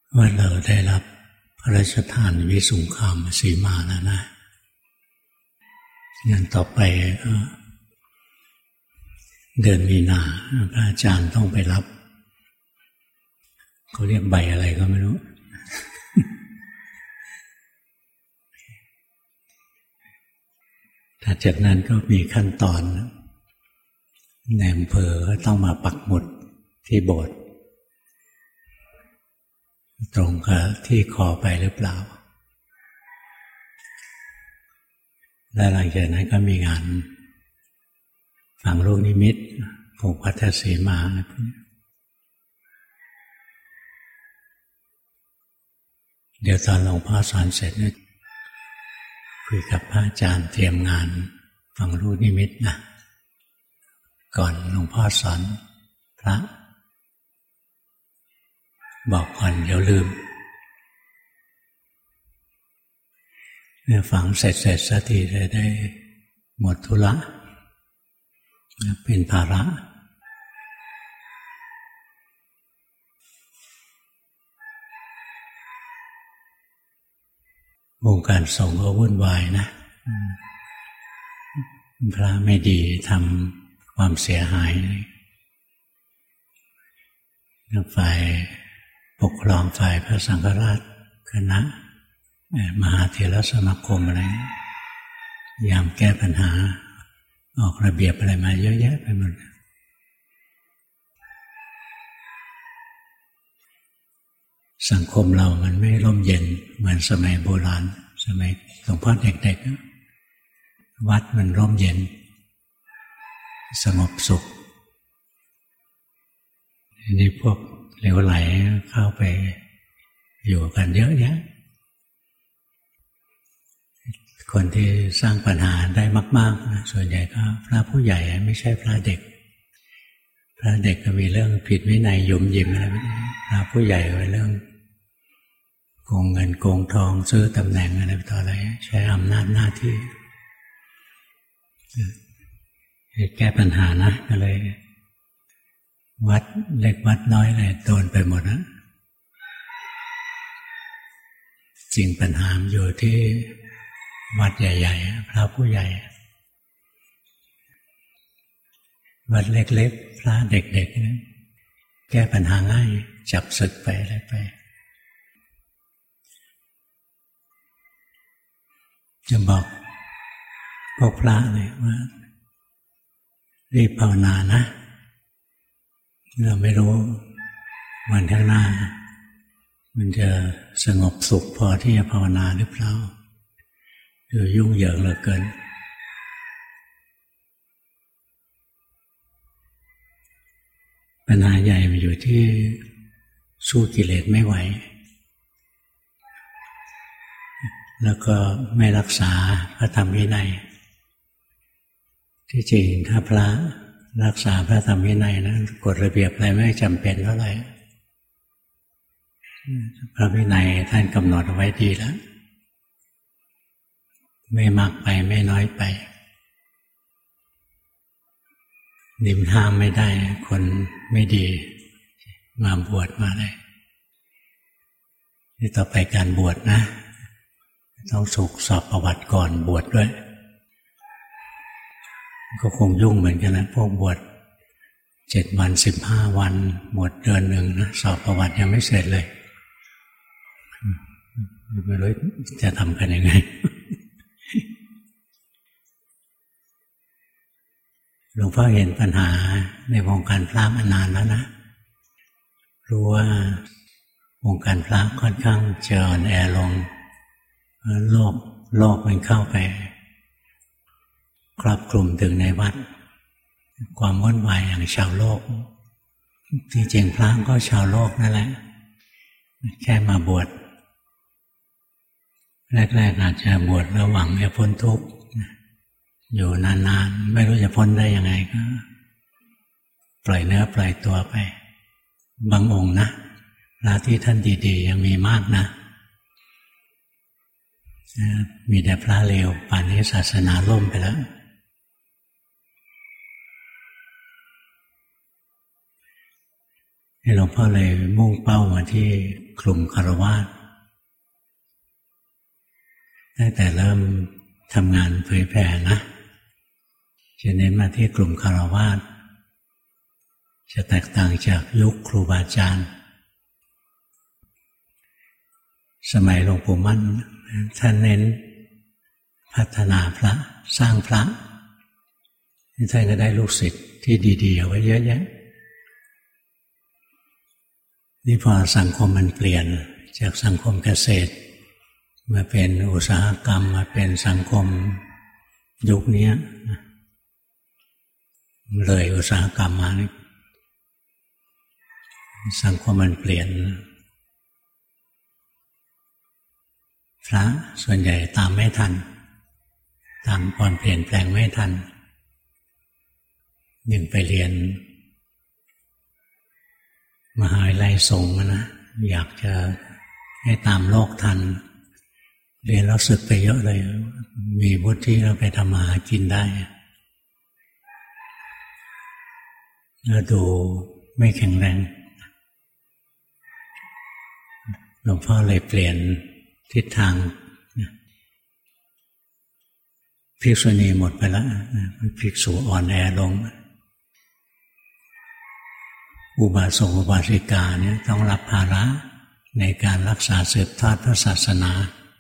ว่าเราได้รับพระราชทานวิสุงคามสีมาแล้วนะงั้นต่อไปเดือนมีนาพระอาจารย์ต้องไปรับเขาเรียกใบอะไรก็ไม่รู้ ถัดจากนั้นก็มีขั้นตอนในอำเภอก็ต้องมาปักหมุดที่โบสถ์ตรงกับที่ขอไปหรือเปล่าและหลังจากนั้นก็มีงานฝังลูกนิมิตผูกพัทธสีมาเดี๋ยวตอนหลวงพ่อสอนเสร็จเนี่ยคุยกับพระอาจารย์เตรียมงานฝังลูกนิมิตนะก่อนหลวงพ่อสอนพระบอกก่อนเดี๋ยวลืมเนี่ยฝังเสร็จสักทีได้หมดธุระเป็นภาระวงการสงฆ์ก็วุ่นวายนะพระไม่ดีทำความเสียหายฝ่ายปกครองฝ่ายพระสังฆราชคณะมหาเถรสมาคมอะไรพยายามแก้ปัญหาออกระเบียบอะไรมาเยอะแยะไปหมดสังคมเรามันไม่ร่มเย็นเหมือนสมัยโบราณสมัยหลวงพ่อเด็กๆวัดมันร่มเย็นสงบสุขทีนี้พวกเหลวไหลเข้าไปอยู่กันเยอะแยะคนที่สร้างปัญหาได้มากๆนะส่วนใหญ่ก็พระผู้ใหญ่ไม่ใช่พระเด็กพระเด็กก็มีเรื่องผิดวินัยยุ่มยิ้มอะไรพระผู้ใหญ่ก็เรื่องโกงเงินโกงทองซื้อตำแหน่งอะไรต่ออะไรใช้อำนาจหน้าที่แก้ปัญหานะก็เลยวัดเล็กวัดน้อยเลยโดนไปหมดนะสิ่งปัญหาอยู่ที่วัดใหญ่ๆพระผู้ใหญ่วัดเล็กๆพระเด็กๆนะแก้ปัญหาง่ายจับศึกไปอะไรไปจะบอกพวกพระเลยว่ารีบภาวนานะเราไม่รู้วันข้างหน้ามันจะสงบสุขพอที่จะภาวนาหรือเปล่าหรือยุ่งเหยิงเหลือเกินปัญหาใหญ่มันอยู่ที่สู้กิเลสไม่ไหวแล้วก็ไม่รักษาพระธรรมวินัยที่จริงถ้าพระรักษาพระธรรมวินัยนะกฎระเบียบอะไรไม่จำเป็นเท่าไหร่พระวินัยท่านกำหนดเอาไว้ดีแล้วไม่มากไปไม่น้อยไปนิมห้ามไม่ได้คนไม่ดีมาบวชมาได้นี่ต่อไปการบวชนะต้องถูกสอบประวัติก่อนบวชด้วยก็คงยุ่งเหมือนกันนะพวกบวช7 วัน15 วันบวชเดือนหนึ่งนะสอบประวัติยังไม่เสร็จเลยไม่รู้จะทำกันยังไงหลวงพ่อเห็นปัญหาในวงการพระมานานแล้วนะรู้ว่าวงการพระค่อนข้างจะอ่อนแอลงโลกมันเข้าไปครอบคลุมถึงในวัดความวุ่นวายอย่างชาวโลกที่จริงพระก็ชาวโลกนั่นแหละแค่มาบวชแรกๆอาจจะบวชแล้วหวังจะพ้นทุกข์อยู่นานๆไม่รู้จะพ้นได้ยังไงก็ปล่อยเนื้อปล่อยตัวไปบางองค์นะพระที่ท่านดีๆยังมีมากนะมีแต่พระเลวป่านนี้ศาสนาล่มไปแล้วหลวงพ่อเลยมุ่งเป้ามาที่กลุ่มฆราวาสตั้งแต่เริ่มทำงานเผยแผ่นะจะเน้นมาที่กลุ่มฆราวาสจะแตกต่างจากยุคครูบาอาจารย์สมัยหลวงปู่มั่นท่านเน้นพัฒนาพระสร้างพระท่านก็ได้ลูกศิษย์ที่ดีๆเอาไว้เยอะแยะนี่พอสังคมมันเปลี่ยนจากสังคมเกษตรมาเป็นอุตสาหกรรมมาเป็นสังคมยุคนี้เลยอุตสาหกรรมมานี่สังคมมันเปลี่ยนพระส่วนใหญ่ตามไม่ทันตามความเปลี่ยนแปลงไม่ทันยังไปเรียนมหาวิทยาลัยสงฆ์นะอยากจะให้ตามโลกทันเรียนแล้วสึกไปเยอะเลยมีวุฒิแล้วไปทำมาหากินได้แล้วดูไม่แข็งแรงหลวงพ่อเลยเปลี่ยนทิศทางภิกษุณีหมดไปแล้วภิกษุอ่อนแอลงอุบาสกอุบาสิกาเนี่ยต้องรับภาระในการรักษาสืบทอดพระศาสนา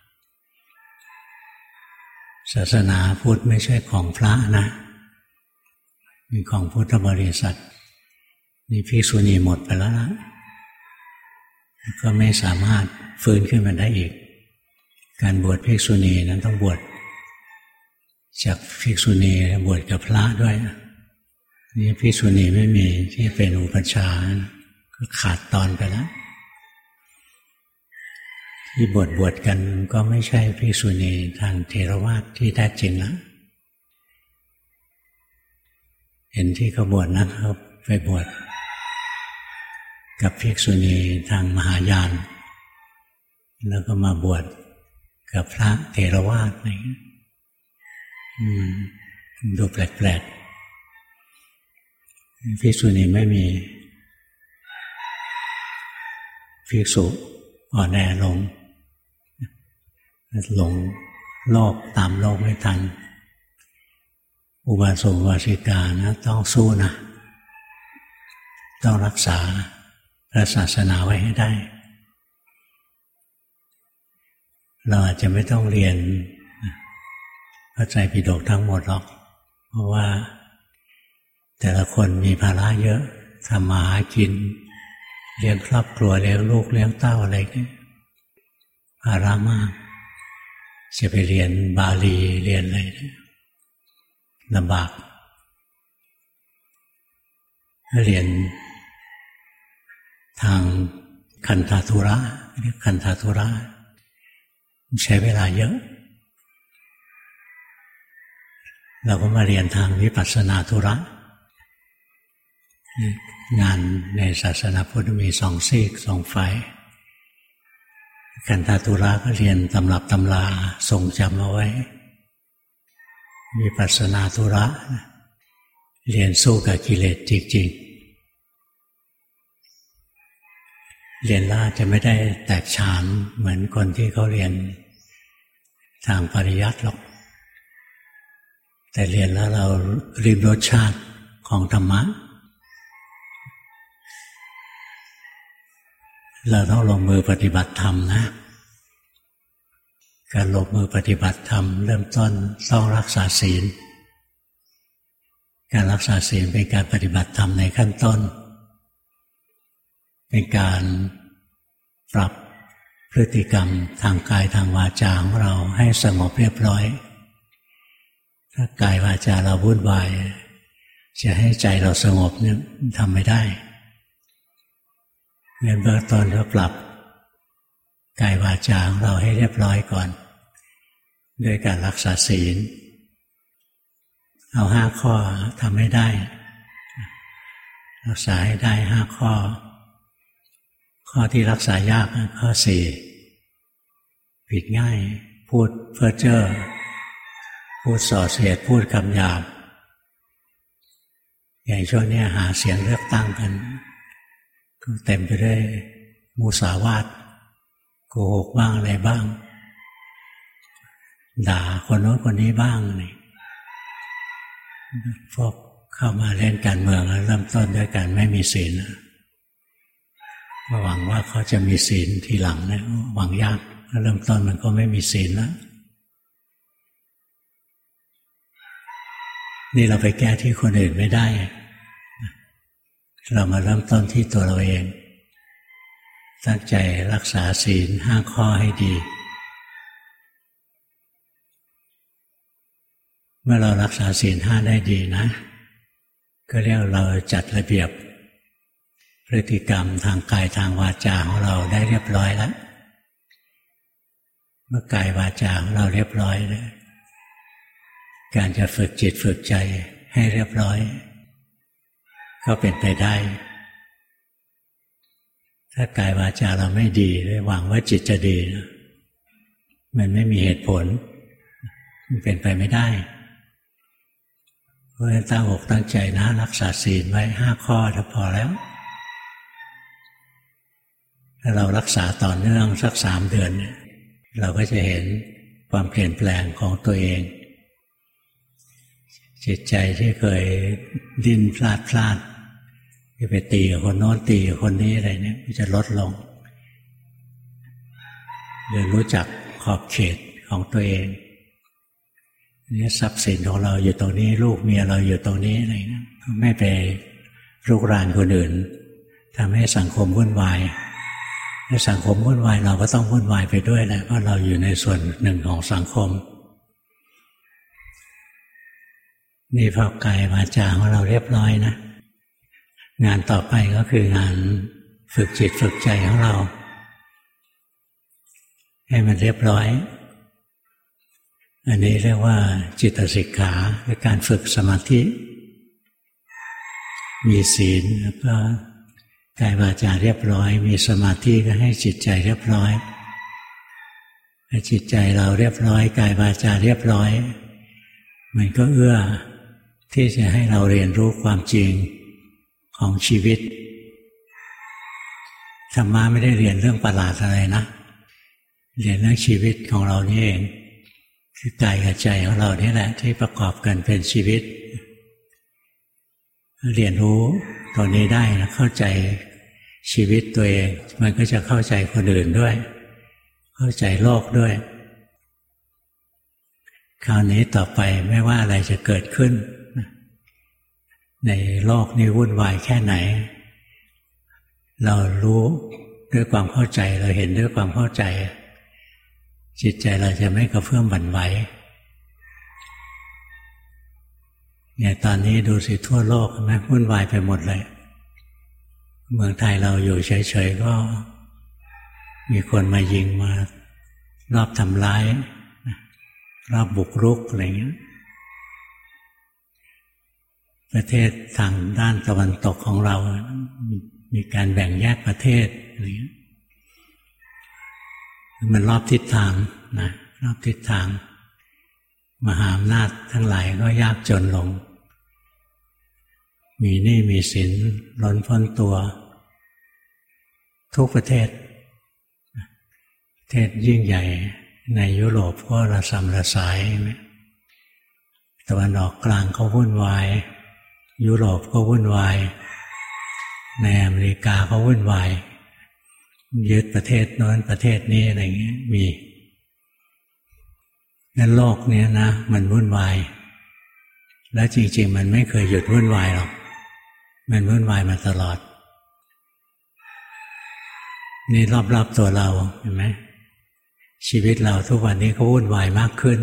ศาสนาพุทธไม่ใช่ของพระนะเป็นของพุทธบริษัทนี่ภิกษุณีหมดไปแล้วนะก็ไม่สามารถฟื้นขึ้นมาได้อีกการบวชภิกษุณีนั้นต้องบวชจากภิกษุณีบวชกับพระด้วยนี่ภิกษุณีไม่มีที่เป็นอุปัชฌาย์ก็ขาดตอนไปแล้วที่บวชกันก็ไม่ใช่ภิกษุณีทางเถรวาทที่แท้จริงแล้วเห็นที่เขาบวชนะครับไปบวชกับภิกษุณีทางมหายานแล้วก็มาบวชกับพระเถรวาทอะไรดูแปลกๆภิกษุณีไม่มีภิกษุอ่อนแอลงโลกตามโลกไม่ทันอุบาสกอุบาสิกานะต้องสู้นะต้องรักษาพระศาสนาไว้ให้ได้เราอาจจะไม่ต้องเรียนพระไตรปิฎกทั้งหมดหรอกเพราะว่าแต่ละคนมีภาระเยอะทำมาหากินเลี้ยงครอบครัวเลี้ยงลูกเลี้ยงเต้าอะไรนี่ภาระมากจะไปเรียนบาลีเรียนอะไรลำบากเรียนทางคันธทุระเรียกคันธทุระใช้เวลาเยอะเราก็มาเรียนทางวิปัสสนาธุระงานในศาสนาพุทธมีสองซีกสองฝ่ายคันธทุระก็เรียนตำรับตำราทรงจำเอาไว้วิปัสสนาธุระเรียนสู้กับกิเลสจริงๆเรียนแล้วจะไม่ได้แตกฉานเหมือนคนที่เขาเรียนทางปริยัติหรอกแต่เรียนแล้วเราริมรสชาติของธรรมะเราต้องลงมือปฏิบัติธรรมนะการลงมือปฏิบัติธรรมเริ่มต้นต้องรักษาศีลการรักษาศีลเป็นการปฏิบัติธรรมในขั้นต้นเป็นการปรับพฤติกรรมทางกายทางวาจาของเราให้สงบเรียบร้อยถ้ากายวาจาเราวุ่นวายจะให้ใจเราสงบเนี่ยทำไม่ได้เบื้องต้นเราปรับกายวาจาของเราให้เรียบร้อยก่อนด้วยการรักษาศีลเอา5 ข้อทำให้ได้รักษาให้ได้5 ข้อข้อที่รักษายากข้อ4ผิดง่ายพูดเพ้อเจ้อพูดส่อเสียดพูดคำหยาบอย่างช่วงนี้หาเสียงเลือกตั้งกันก็เต็มไปด้วยมุสาวาทโกหกบ้างอะไรบ้างด่าคนโน้นคนนี้บ้างนี่พวกเข้ามาเล่นการเมืองแล้วเริ่มต้นด้วยการไม่มีศีลหวังว่าเขาจะมีศีลทีหลังนะหวังยากเริ่มต้นมันก็ไม่มีศีลแล้วนี่เราไปแก้ที่คนอื่นไม่ได้เรามาเริ่มต้นที่ตัวเราเองตั้งใจรักษาศีล5 ข้อให้ดีเมื่อเรารักษาศีล5ได้ดีนะก็เรียกเราจัดระเบียบพฤติกรรมทางกายทางวาจาของเราได้เรียบร้อยแล้วเมื่อกายวาจาของเราเรียบร้อยแล้วการจะฝึกจิตฝึกใจให้เรียบร้อยก็เป็นไปได้ถ้ากายวาจาเราไม่ดีหวังว่าจิตจะดีมันไม่มีเหตุผลมันเป็นไปไม่ได้เพราะฉะนั้นตั้งอกตั้งใจนะรักษาศีลไว้5 ข้อถ้าพอแล้วถ้าเรารักษาต่อเนื่องสัก3 เดือนเราก็จะเห็นความเปลี่ยนแปลงของตัวเองจิตใจที่เคยดิ้นพลาดที่ไปตีกับคนโน้นตีกับคนนี้อะไรเนี่ยมันจะลดลงเรียนรู้จักขอบเขตของตัวเองนี่ทรัพย์สินของเราอยู่ตรงนี้ลูกเมียเราอยู่ตรงนี้อะไรนะไม่ไปรุกรานคนอื่นทำให้สังคมวุ่นวายในสังคมวุ่นวายเราก็ต้องวุ่นวายไปด้วยแหละเพราะเราอยู่ในส่วนหนึ่งของสังคมนี่พอกายวาจาของเราเรียบร้อยนะงานต่อไปก็คืองานฝึกจิตฝึกใจของเราให้มันเรียบร้อยอันนี้เรียกว่าจิตสิกขาคือการฝึกสมาธิมีศีลแล้วก็กายวาจาเรียบร้อยมีสมาธิก็ให้จิตใจเรียบร้อยให้จิตใจเราเรียบร้อยกายวาจาเรียบร้อยมันก็เอื้อที่จะให้เราเรียนรู้ความจริงของชีวิตธรรมะไม่ได้เรียนเรื่องประหลาดอะไรนะเรียนเรื่องชีวิตของเรานี่เองคือกายกับใจของเรานี่แหละที่ประกอบกันเป็นชีวิตเรียนรู้ตัวนี้ได้นะเข้าใจชีวิตตัวเองมันก็จะเข้าใจคนอื่นด้วยเข้าใจโลกด้วยคราวนี้ต่อไปไม่ว่าอะไรจะเกิดขึ้นในโลกนี้วุ่นวายแค่ไหนเรารู้ด้วยความเข้าใจเราเห็นด้วยความเข้าใจจิตใจเราจะไม่กระเพื่อมหวั่นไหวเนี่ยตอนนี้ดูสิทั่วโลกไหมวุ่นวายไปหมดเลยเมืองไทยเราอยู่เฉยๆก็มีคนมายิงมารอบทำร้ายรอบบุกรุกอะไรเงี้ยประเทศทางด้านตะวันตกของเรามีการแบ่งแยกประเทศอะไรเงี้ยมันรอบทิศทางนะรอบทิศทางมหาอำนาจทั้งหลายก็ยากจนลงมีหนี้มีสินล้นพ้นตัวทุกประเทศประเทศยิ่งใหญ่ในยุโรปก็ระสำระสายตะวันออกกลางก็วุ่นวายยุโรปก็วุ่นวายในอเมริกาก็วุ่นวายยึดประเทศโน้นประเทศนี้อะไรอย่างเงี้ยมีงั้นโลกนี้นะมันวุ่นวายและจริงๆมันไม่เคยหยุดวุ่นวายหรอกมันวุ่นวายมาตลอดนี่รอบๆตัวเราเห็นไหมชีวิตเราทุกวันนี้ก็วุ่นวายมากขึ้น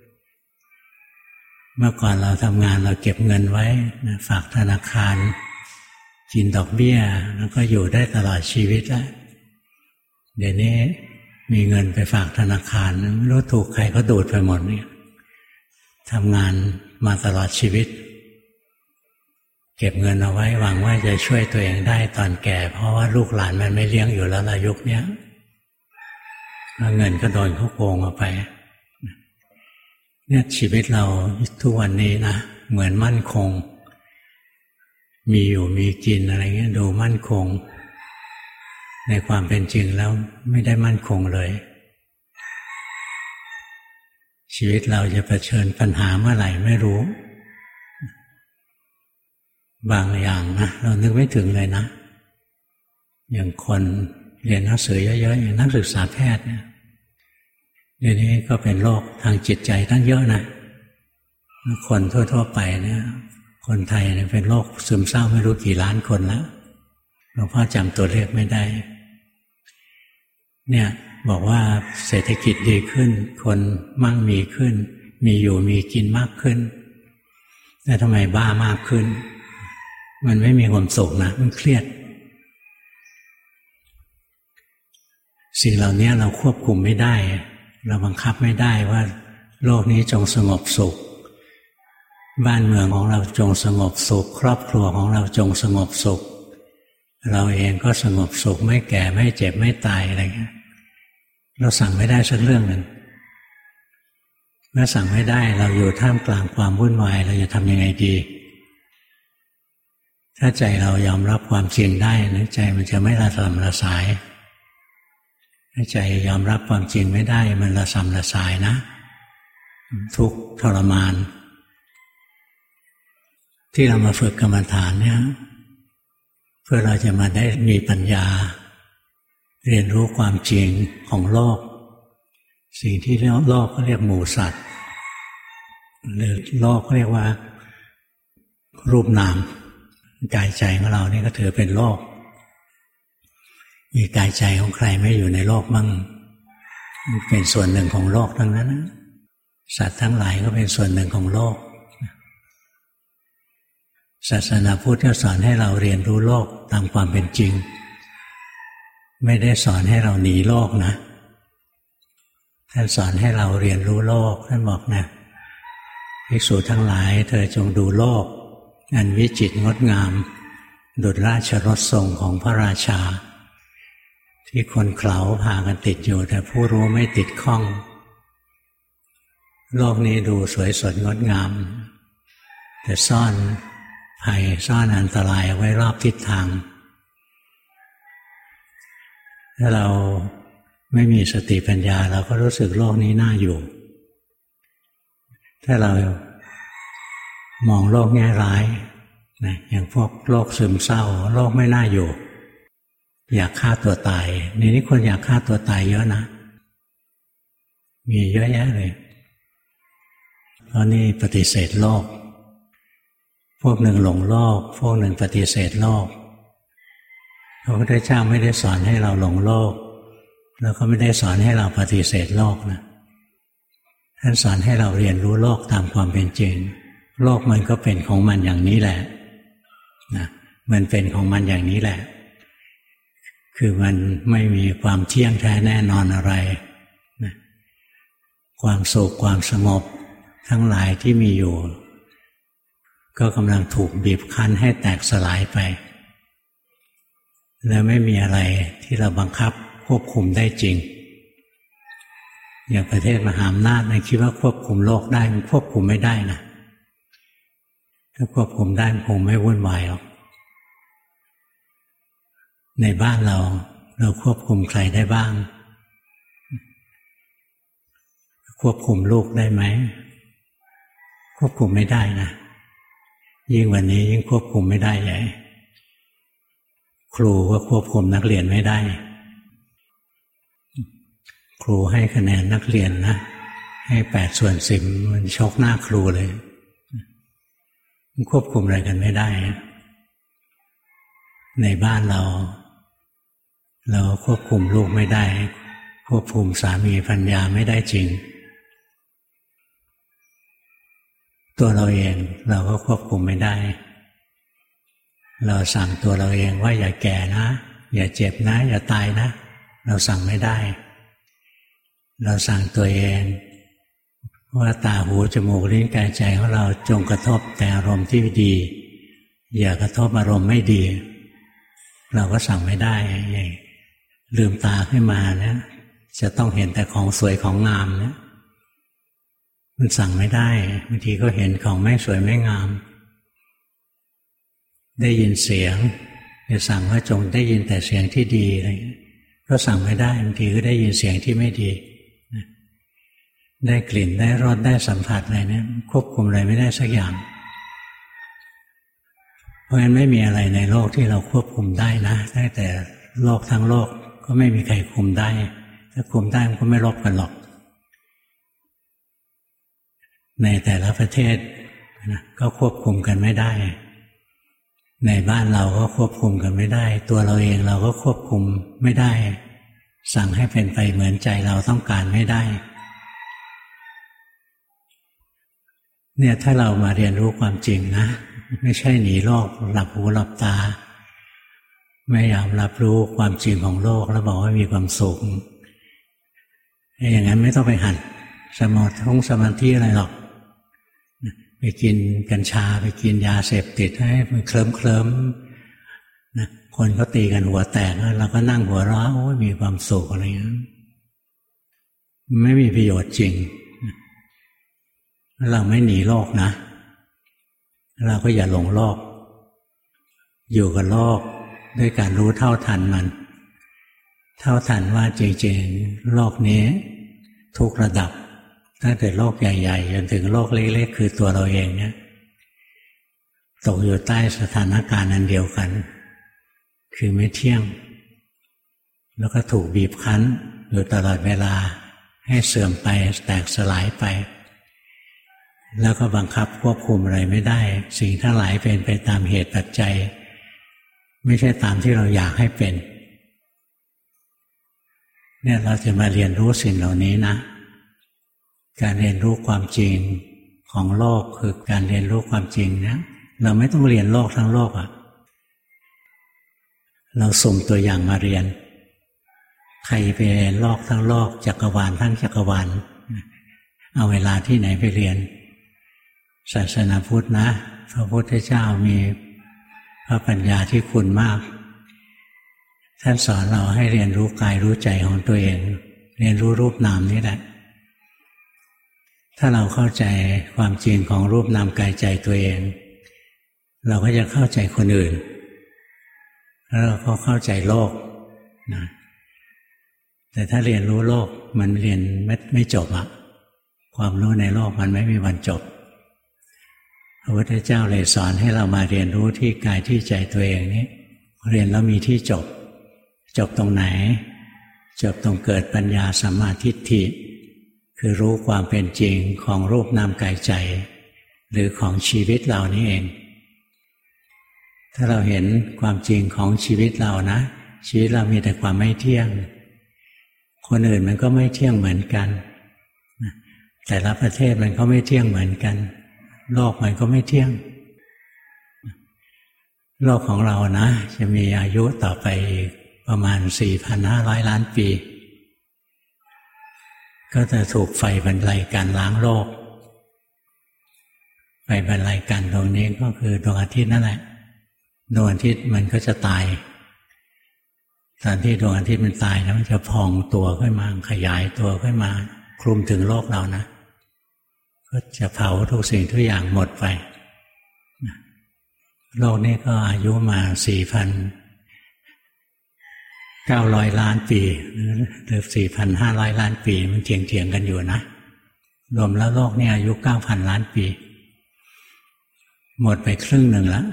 เมื่อก่อนเราทำงานเราเก็บเงินไว้นะฝากธนาคารกินดอกเบี้ยแล้วก็อยู่ได้ตลอดชีวิตแล้วเดี๋ยวนี้มีเงินไปฝากธนาคารไม่รู้ถูกใครก็ดูดไปหมดเนี่ยทำงานมาตลอดชีวิตเก็บเงินเอาไว้หวังว่าจะช่วยตัวเองได้ตอนแก่เพราะว่าลูกหลานมันไม่เลี้ยงอยู่แล้วล่ะยุคนี้แล้วเงินก็โดนเขาโกงเอาไปเนี่ยชีวิตเราทุกวันนี้นะเหมือนมั่นคงมีอยู่มีกินอะไรเงี้ยดูมั่นคงในความเป็นจริงแล้วไม่ได้มั่นคงเลยชีวิตเราจะเผชิญปัญหาเมื่อไหร่ไม่รู้บางอย่างนะเรานึกไม่ถึงเลยนะอย่างคนเรียนหนังสือเยอะๆอย่างนักศึกษาแพทย์เนี่ยเดี๋ยวนี้ก็เป็นโรคทางจิตใจตั้งเยอะนะคนทั่วๆไปเนี่ยคนไทยเนี่ยเป็นโรคซึมเศร้าไม่รู้กี่ล้านคนแล้วหลวงพ่อจำตัวเลขไม่ได้เนี่ยบอกว่าเศรษฐกิจดีขึ้นคนมั่งมีขึ้นมีอยู่มีกินมากขึ้นแต่ทำไมบ้ามากขึ้นมันไม่มีความสุขนะมันเครียดสิ่งเหล่านี้เราควบคุมไม่ได้เราบังคับไม่ได้ว่าโลกนี้จงสงบสุขบ้านเมืองของเราจงสงบสุขครอบครัวของเราจงสงบสุขเราเองก็สงบสุขไม่แก่ไม่เจ็บไม่ตายอะไรเงี้ยเราสั่งไม่ได้สักเรื่องหนึ่งเมื่อสั่งไม่ได้เราอยู่ท่ามกลางความวุ่นวายเราจะทำยังไงดีถ้าใจเรายอมรับความจริงได้นะใจมันจะไม่ระสำระสายถ้าใจยอมรับความจริงไม่ได้มันระสำระสายนะทุกข์ทรมานที่เรามาฝึกกรรมฐานเนี่ยเพื่อเราจะมาได้มีปัญญาเรียนรู้ความจริงของโลกสิ่งที่โลกเขาเรียกหมู่สัตว์หรือโลกเขาเรียกว่ารูปนามกายใจของเรานี่ก็ถือเป็นโลกมีกายใจของใครไม่อยู่ในโลกมั่งเป็นส่วนหนึ่งของโลกทั้งนั้นสัตว์ทั้งหลายก็เป็นส่วนหนึ่งของโลกศาสนาพุทธสอนให้เราเรียนรู้โลกตามความเป็นจริงไม่ได้สอนให้เราหนีโลกนะท่านสอนให้เราเรียนรู้โลกท่านบอกนะภิกษุทั้งหลายเธอจงดูโลกอันวิจิตรงดงามดุจราชรถทรงของพระราชาที่คนเขาพากันติดอยู่แต่ผู้รู้ไม่ติดข้องโลกนี้ดูสวยสดงดงามแต่ซ่อนภัยซ่อนอันตรายไว้รอบทิศทางถ้าเราไม่มีสติปัญญาเราก็รู้สึกโลกนี้น่าอยู่ถ้าเรามองโลกแง่ร้ายนะอย่างพวกโรคซึมเศร้าโลกไม่น่าอยู่อยากฆ่าตัวตายนี่คนอยากฆ่าตัวตายเยอะนะมีเยอะแยะเลยเพราะนี่ปฏิเสธโลกพวกหนึ่งหลงโลกพวกหนึ่งปฏิเสธโลกพระพุทธเจ้าไม่ได้สอนให้เราหลงโลกแล้วก็ไม่ได้สอนให้เราปฏิเสธโลกนะท่านสอนให้เราเรียนรู้โลกตามความเป็นจริงโลกมันก็เป็นของมันอย่างนี้แหละนะมันเป็นของมันอย่างนี้แหละคือมันไม่มีความเที่ยงแท้แน่นอนอะไรนะความสุขความสงบทั้งหลายที่มีอยู่ก็กำลังถูกบีบคั้นให้แตกสลายไปและไม่มีอะไรที่เราบังคับควบคุมได้จริงอย่างประเทศมหาอำนาจนะคิดว่าควบคุมโลกได้มันควบคุมไม่ได้นะถ้าควบคุมได้คงไม่วุ่นวายหรอกในบ้านเราควบคุมใครได้บ้างควบคุมลูกได้ไหมควบคุมไม่ได้นะยิ่งวันนี้ยิ่งควบคุมไม่ได้ใหญ่ครูก็ควบคุมนักเรียนไม่ได้ครูให้คะแนนนักเรียนนะให้8/10มันชกหน้าครูเลยควบคุมอะไรกันไม่ได้ในบ้านเราควบคุมลูกไม่ได้ควบคุมสามีภรรยาไม่ได้จริงตัวเราเองเราก็ควบคุมไม่ได้เราสั่งตัวเราเองว่าอย่าแก่นะอย่าเจ็บนะอย่าตายนะเราสั่งไม่ได้เราสั่งตัวเองว่าตาหูจมูกลิ้นกายใจของเราจงกระทบแต่อารมณ์ที่ดีอย่ากระทบอารมณ์ไม่ดีเราก็สั่งไม่ได้ลืมตาขึ้นมาเนี่ยจะต้องเห็นแต่ของสวยของงามเนี่ยมันสั่งไม่ได้บางทีก็เห็นของไม่สวยไม่งามได้ยินเสียงจะสั่งว่าจงได้ยินแต่เสียงที่ดีอะไรก็สั่งไม่ได้บางทีก็ได้ยินเสียงที่ไม่ดีได้กลิ่นได้รสได้สัมผัสอะไรเนี่ยควบคุมอะไรไม่ได้สักอย่างเพราะฉะนั้นไม่มีอะไรในโลกที่เราควบคุมได้นะได้แต่โลกทั้งโลกก็ไม่มีใครคุมได้ถ้าคุมได้มันก็ไม่รบกันหรอกในแต่ละประเทศก็ควบคุมกันไม่ได้ในบ้านเราก็ควบคุมกันไม่ได้ตัวเราเองเราก็ควบคุมไม่ได้สั่งให้เป็นไปเหมือนใจเราต้องการไม่ได้เนี่ยถ้าเรามาเรียนรู้ความจริงนะไม่ใช่หนีโลกหลับหูหลับตาไม่ยอมรับรู้ความจริงของโลกแล้วบอกว่ามีความสุขอย่างนั้นไม่ต้องไปหัดสมาธิอะไรหรอกไปกินกัญชาไปกินยาเสพติดให้มันเคลิ้มนะคนเขาตีกันหัวแตกเราก็นั่งหัวเราะโอ้ยมีความสุขอะไรอย่างนี้ไม่มีประโยชน์จริงเราไม่หนีโลกนะเราก็อย่าหลงโลกอยู่กับโลกด้วยการรู้เท่าทันมันเท่าทันว่าจริงๆโลกนี้ทุกระดับตั้งแต่โลกใหญ่ๆจนถึงโลกเล็กๆคือตัวเราเองเนี่ยตกอยู่ใต้สถานการณ์อันเดียวกันคือไม่เที่ยงแล้วก็ถูกบีบคั้นอยู่ตลอดเวลาให้เสื่อมไปแตกสลายไปแล้วก็บังคับควบคุมอะไรไม่ได้สิ่งทั้งหลายเป็นไปตามเหตุปัจจัยไม่ใช่ตามที่เราอยากให้เป็นเนี่ยเราจะมาเรียนรู้สิ่งเหล่านี้นะการเรียนรู้ความจริงของโลกคือการเรียนรู้ความจริงนะเราไม่ต้องเรียนโลกทั้งโลกอ่ะเราสุ่มตัวอย่างมาเรียนใครไปเรียนโลกทั้งโลกจักรวาลทั้งจักรวาลเอาเวลาที่ไหนไปเรียนศาสนาพุทธนะพระพุทธเจ้ามีพระปัญญาที่คุณมากท่านสอนเราให้เรียนรู้กายรู้ใจของตัวเองเรียนรู้รูปนามนี่แหละถ้าเราเข้าใจความจริงของรูปนามกายใจตัวเองเราก็จะเข้าใจคนอื่นแล้วเราก็เข้าใจโลกนะแต่ถ้าเรียนรู้โลกมันเรียนไม่จบอะความรู้ในโลกมันไม่มีวันจบพระพุทธเจ้าเลยสอนให้เรามาเรียนรู้ที่กายที่ใจตัวเองนี้เรียนแล้วมีที่จบตรงไหนจบตรงเกิดปัญญาสัมมาทิฏฐิคือรู้ความเป็นจริงของรูปนามกายใจหรือของชีวิตเรานี่เองถ้าเราเห็นความจริงของชีวิตเรานะชีวิตเรามีแต่ความไม่เที่ยงคนอื่นมันก็ไม่เที่ยงเหมือนกันแต่ละประเทศมันก็ไม่เที่ยงเหมือนกันโลกมันก็ไม่เที่ยงโลกของเรานะจะมีอายุต่อไปประมาณ 4,500 ล้านปีก็จะถูกไฟบรรลัยการล้างโลกไฟบรรลัยกันตรงนี้ก็คือดวงอาทิตย์นั่นแหละดวงอาทิตย์มันก็จะตายตอนที่ดวงอาทิตย์มันตายแล้วมันจะพองตัวขึ้นมาขยายตัวขึ้นมาคลุมถึงโลกเรานะก็จะเผาทุกสิ่งทุกอย่างหมดไปโลกนี้ก็อายุมา 4,900 ล้านปีหรือ 4,500 ล้านปีมันเถียงกันอยู่นะรวมแล้วโลกนี้อายุ 9,000 ล้านปีหมดไปครึ่งหนึ่งแล้ว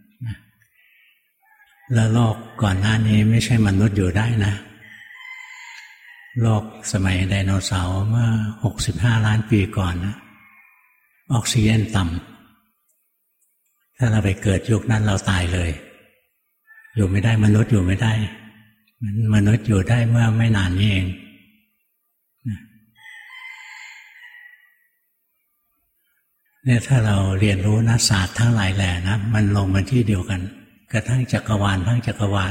แล้วโลกก่อนหน้านี้ไม่ใช่มนุษย์อยู่ได้นะโลกสมัยไดโนเสาร์เมื่อ65 ล้านปีก่อนนะออกซิเจนต่ำถ้าเราไปเกิดยุคนั้นเราตายเลยอยู่ไม่ได้มนุษย์อยู่ไม่ได้มนุษย์อยู่ได้เมื่อไม่นานนี้เองเนี่ยถ้าเราเรียนรู้นะศาสตร์ทั้งหลายแหล่นะมันลงมาที่เดียวกันกระทั่งจักรวาลทั้งจักรวาล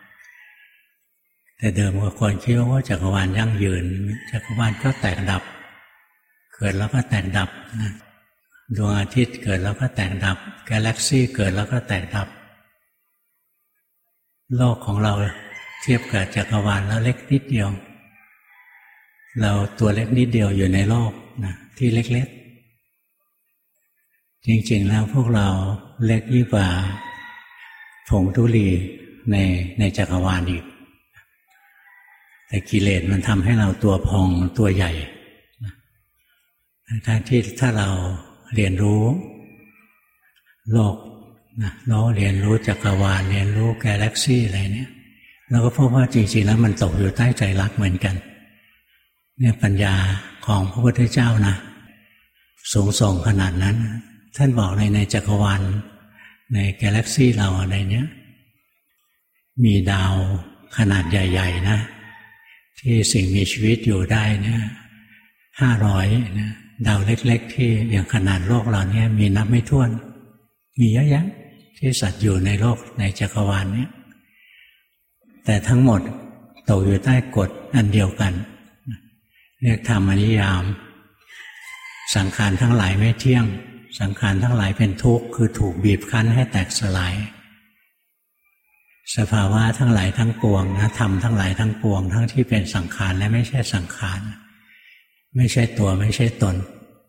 แต่เดิมก็คนคิดว่าจักรวาลยั่งยืนจักรวาลก็แตกดับเกิดแล้วก็แตกดับนะดวงอาทิตย์เกิดแล้วก็แตกดับกาแล็กซี่เกิดแล้วก็แตกดับโลกของเราเทียบกับจักรวาลแล้วเล็กนิดเดียวเราตัวเล็กนิดเดียวอยู่ในโลกนะที่เล็กๆจริงๆแล้วพวกเราเล็กยิ่งกว่าผงธุลีในจักรวาลอีกแต่กิเลสมันทำให้เราตัวพองตัวใหญ่ทั้งที่ถ้าเราเรียนรู้โลกเราเรียนรู้จักรวาลเรียนรู้กาแล็กซี่อะไรเนี่ยเราก็พบว่าจริงๆแล้วมันตกอยู่ใต้ใจรักเหมือนกันเนี่ยปัญญาของพระพุทธเจ้านะสูงส่งขนาดนั้นท่านบอกในจักรวาลในกาแล็กซี่เราอะไรเนี้ยมีดาวขนาดใหญ่ๆนะที่สิ่งมีชีวิตอยู่ได้เนี่ย500นะดาวเล็กๆที่อย่างขนาดโลกเราเนี่ยมีนับไม่ถ้วนมีเยอะแยะที่สัตว์อยู่ในโลกในจักรวาลนี้แต่ทั้งหมดตกอยู่ใต้กฎอันเดียวกันเรียกธรรมนิยามสังขารทั้งหลายไม่เที่ยงสังขารทั้งหลายเป็นทุกข์คือถูกบีบคั้นให้แตกสลายสภาวะทั้งหลายทั้งปวงนะธรรมทั้งหลายทั้งปวงทั้งที่เป็นสังขารและไม่ใช่สังขารไม่ใช่ตัวไม่ใช่ตน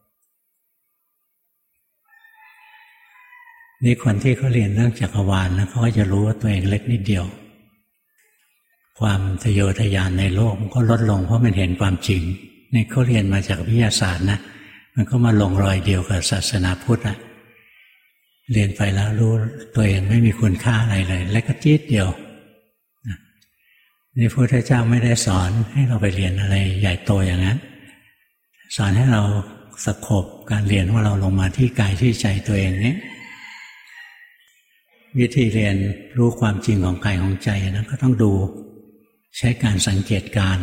นี่คนที่เขาเรียนเรื่องจักรวาลนะเขาก็จะรู้ว่าตัวเองเล็กนิดเดียวความทะเยอทะยานในโลกมันก็ลดลงเพราะมันเห็นความจริงนี่เขาเรียนมาจากวิทยาศาสตร์นะมันก็มาลงรอยเดียวกับศาสนาพุทธอะเรียนไปแล้วรู้ตัวเองไม่มีคุณค่าอะไรเลยเล็กจี๊ดเดียวนี่พระพุทธเจ้าไม่ได้สอนให้เราไปเรียนอะไรใหญ่โตอย่างนั้นสอนให้เราสกบการเรียนว่าเราลงมาที่กายที่ใจตัวเองนี้วิธีเรียนรู้ความจริงของกายของใจนั้นก็ต้องดูใช้การสังเกตการ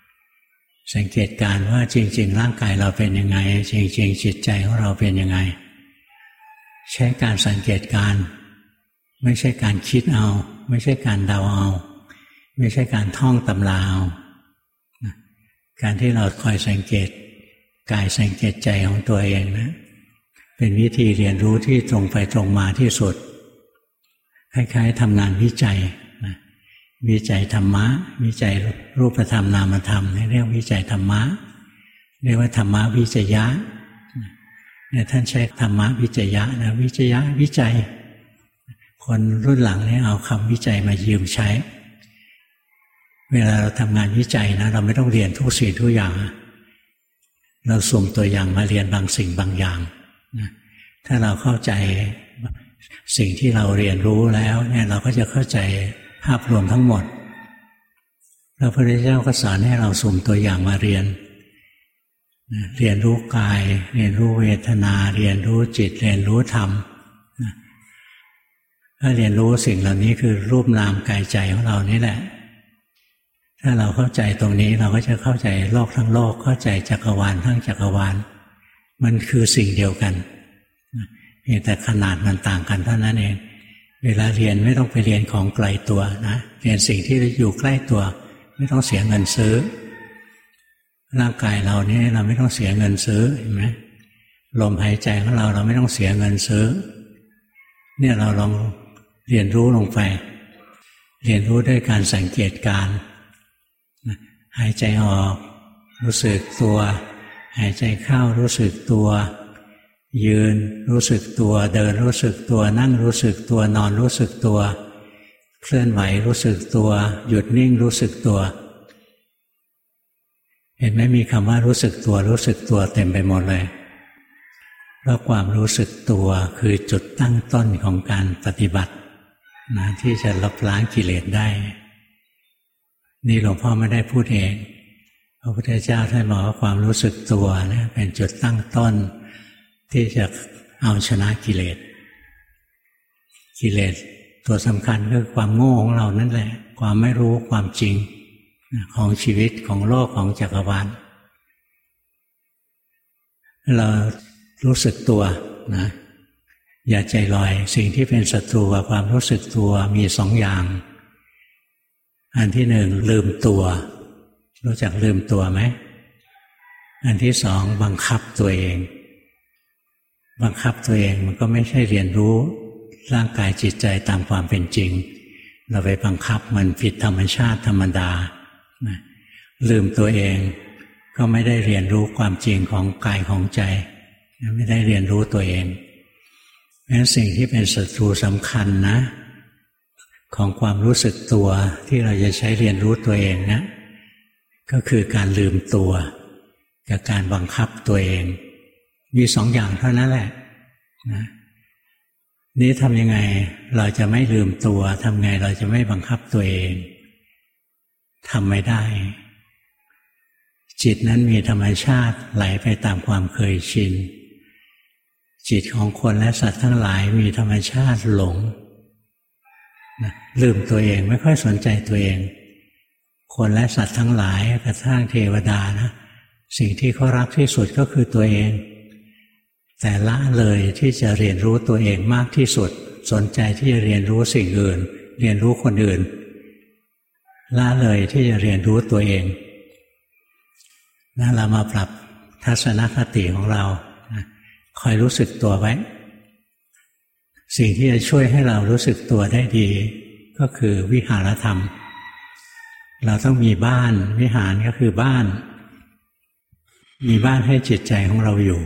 ว่าจริงๆร่างกายเราเป็นยังไงจริงๆจิตใจของเราเป็นยังไงใช้การสังเกตการไม่ใช่การคิดเอาไม่ใช่การเดาเอาไม่ใช่การท่องตำราเอาการที่เราคอยสังเกตกายสังเกตใจของตัวเองนะเป็นวิธีเรียนรู้ที่ตรงไปตรงมาที่สุดคล้ายๆทำงานวิจัยวิจัยธรรมะวิจัยรูปธรรมนามธรรมเรียกวิจัยธรรมะเรียกว่าธรรมะวิจยะเนี่ยท่านใช้ธรรมะวิจยะนะวิจยะวิจัยคนรุ่นหลังเนี่ยเอาคำวิจัยมายืมใช้เวลาเราทำงานวิจัยนะเราไม่ต้องเรียนทุกสิ่งทุกอย่างเราสุ่มตัวอย่างมาเรียนบางสิ่งบางอย่างนะถ้าเราเข้าใจสิ่งที่เราเรียนรู้แล้วเนี่ยเราก็จะเข้าใจภาพรวมทั้งหมดพระพุทธเจ้าก็สอนให้เราสุ่มตัวอย่างมาเรียนรู้กายเรียนรู้เวทนาเรียนรู้จิตเรียนรู้ธรรมถ้าเรียนรู้สิ่งเหล่านี้คือรูปนามกายใจของเรานี่แหละถ้าเราเข้าใจตรงนี้เราก็จะเข้าใจโลกทั้งโลกเข้าใจจักรวาลทั้งจักรวาลมันคือสิ่งเดียวกันเพียงแต่ขนาดมันต่างกันเท่านั้นเองเวลาเรียนไม่ต้องไปเรียนของไกลตัวนะเรียนสิ่งที่อยู่ใกล้ตัวไม่ต้องเสียเงินซื้อร่างกายเราเนี่ยเราไม่ต้องเสียเงินซื้อเห็นไหมลมหายใจของเราไม่ต้องเสียเงินซื้อเนี่ยเราลองเรียนรู้ลงไปเรียนรู้ด้วยการสังเกตการหายใจออกรู้สึกตัวหายใจเข้ารู้สึกตัวยืนรู้สึกตัวเดินรู้สึกตัวนั่งรู้สึกตัวนอนรู้สึกตัวเคลื่อนไหวรู้สึกตัวหยุดนิ่งรู้สึกตัวเห็นไหมมีคำว่ารู้สึกตัวเต็มไปหมดเลยเพราะความรู้สึกตัวคือจุดตั้งต้นของการปฏิบัตินะที่จะลบล้างกิเลสได้นี่หลวงพ่อไม่ได้พูดเองพระพุทธเจ้าท่านบอกว่าความรู้สึกตัวเนี่ยเป็นจุดตั้งต้นที่จะเอาชนะกิเลสตัวสำคัญคือความโง่ของเรานั่นแหละความไม่รู้ความจริงของชีวิตของโลกของจักรวาลเรารู้สึกตัวนะอย่าใจลอยสิ่งที่เป็นศัตรูกับความรู้สึกตัวมีสองอย่างอันที่หนึ่งลืมตัวรู้จักลืมตัวไหมอันที่สองบังคับตัวเองมันก็ไม่ใช่เรียนรู้ร่างกายจิตใจตามความเป็นจริงเราไปบังคับมันผิดธรรมชาติธรรมดาลืมตัวเองก็ไม่ได้เรียนรู้ความจริงของกายของใจไม่ได้เรียนรู้ตัวเองเพราะฉะนั้นสิ่งที่เป็นศัตรูสำคัญนะของความรู้สึกตัวที่เราจะใช้เรียนรู้ตัวเองนะก็คือการลืมตัวกับการบังคับตัวเองมีสองอย่างเท่านั้นแหละนะนี้ทำยังไงเราจะไม่ลืมตัวทำไงเราจะไม่บังคับตัวเองทำไม่ได้จิตนั้นมีธรรมชาติไหลไปตามความเคยชินจิตของคนและสัตว์ทั้งหลายมีธรรมชาติหลงนะลืมตัวเองไม่ค่อยสนใจตัวเองคนและสัตว์ทั้งหลายกระทั่งเทวดานะสิ่งที่เขารักที่สุดก็คือตัวเองแต่ละเลยที่จะเรียนรู้ตัวเองมากที่สุดสนใจที่จะเรียนรู้สิ่งอื่นเรียนรู้คนอื่นละเลยที่จะเรียนรู้ตัวเองนะเรามาปรับทัศนคติของเราคอยรู้สึกตัวไว้สิ่งที่จะช่วยให้เรารู้สึกตัวได้ดีก็คือวิหารธรรมเราต้องมีบ้านวิหารก็คือบ้านมีบ้านให้จิตใจของเราอยู่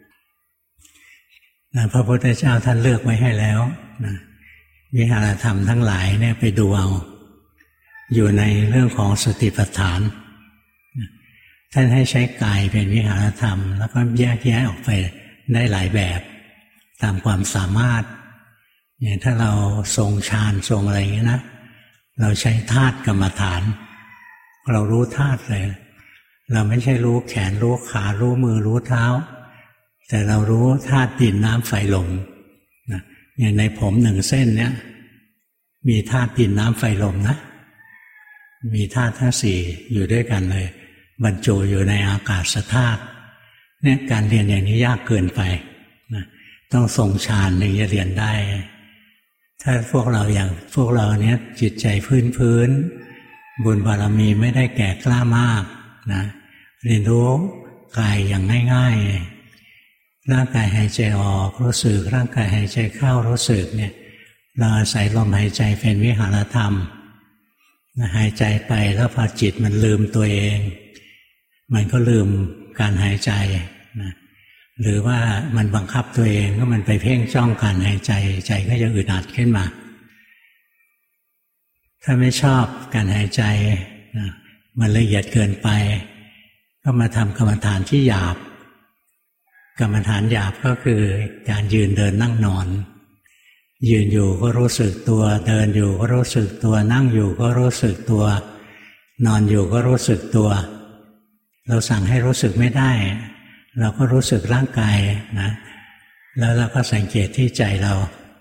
นะพระพุทธเจ้าท่านเลือกไว้ให้แล้วนะวิหารธรรมทั้งหลายเนี่ยไปดูเอาอยู่ในเรื่องของสติปัฏฐานท่านให้ใช้กายเป็นวิหารธรรมแล้วก็แยกแยะออกไปได้หลายแบบตามความสามารถอย่างถ้าเราทรงฌานทรงอะไรอย่างนี้นะเราใช้ธาตุกรรมฐานเรารู้ธาตุเลยเราไม่ใช่รู้แขนรู้ขารู้มือรู้เท้าแต่เรารู้ธาตุดินน้ำไฟลมนะอย่างในผมหนึ่งเส้นเนี้ยมีธาตุดินน้ำไฟลมนะมีธาตุทั้งสี่อยู่ด้วยกันเลยบรรจุอยู่ในอากาศธาตุเนี่ยการเรียนอย่างนี้ยากเกินไปนะต้องทรงฌานถึงจะเรียนได้ถ้าพวกเราอย่างพวกเราเนี้ยจิตใจพื้นบุญบารมีไม่ได้แก่กล้ามากนะเรียนรู้กายอย่างง่ายๆร่างกายหายใจออกรู้สึกร่างกายหายใจเข้ารู้สึกเนี่ยเราอาศัยลมหายใจเป็นวิหารธรรมหายใจไปแล้วพอจิตมันลืมตัวเองมันก็ลืมการหายใจนะหรือว่ามันบังคับตัวเองก็มันไปเพ่งจ้องการหายใจใจก็จะอึดอัดขึ้นมาถ้าไม่ชอบการหายใจนะมันละเอียดเกินไปก็มาทำกรรมฐานที่หยาบกรรมฐานหยาบก็คือการยืนเดินนั่งนอนยืนอยู่ก็รู้สึกตัวเดินอยู่ก็รู้สึกตัวนั่งอยู่ก็รู้สึกตัวนอนอยู่ก็รู้สึกตัวเราสั่งให้รู้สึกไม่ได้เราก็รู้สึกร่างกายนะแล้วเราก็สังเกตที่ใจเรา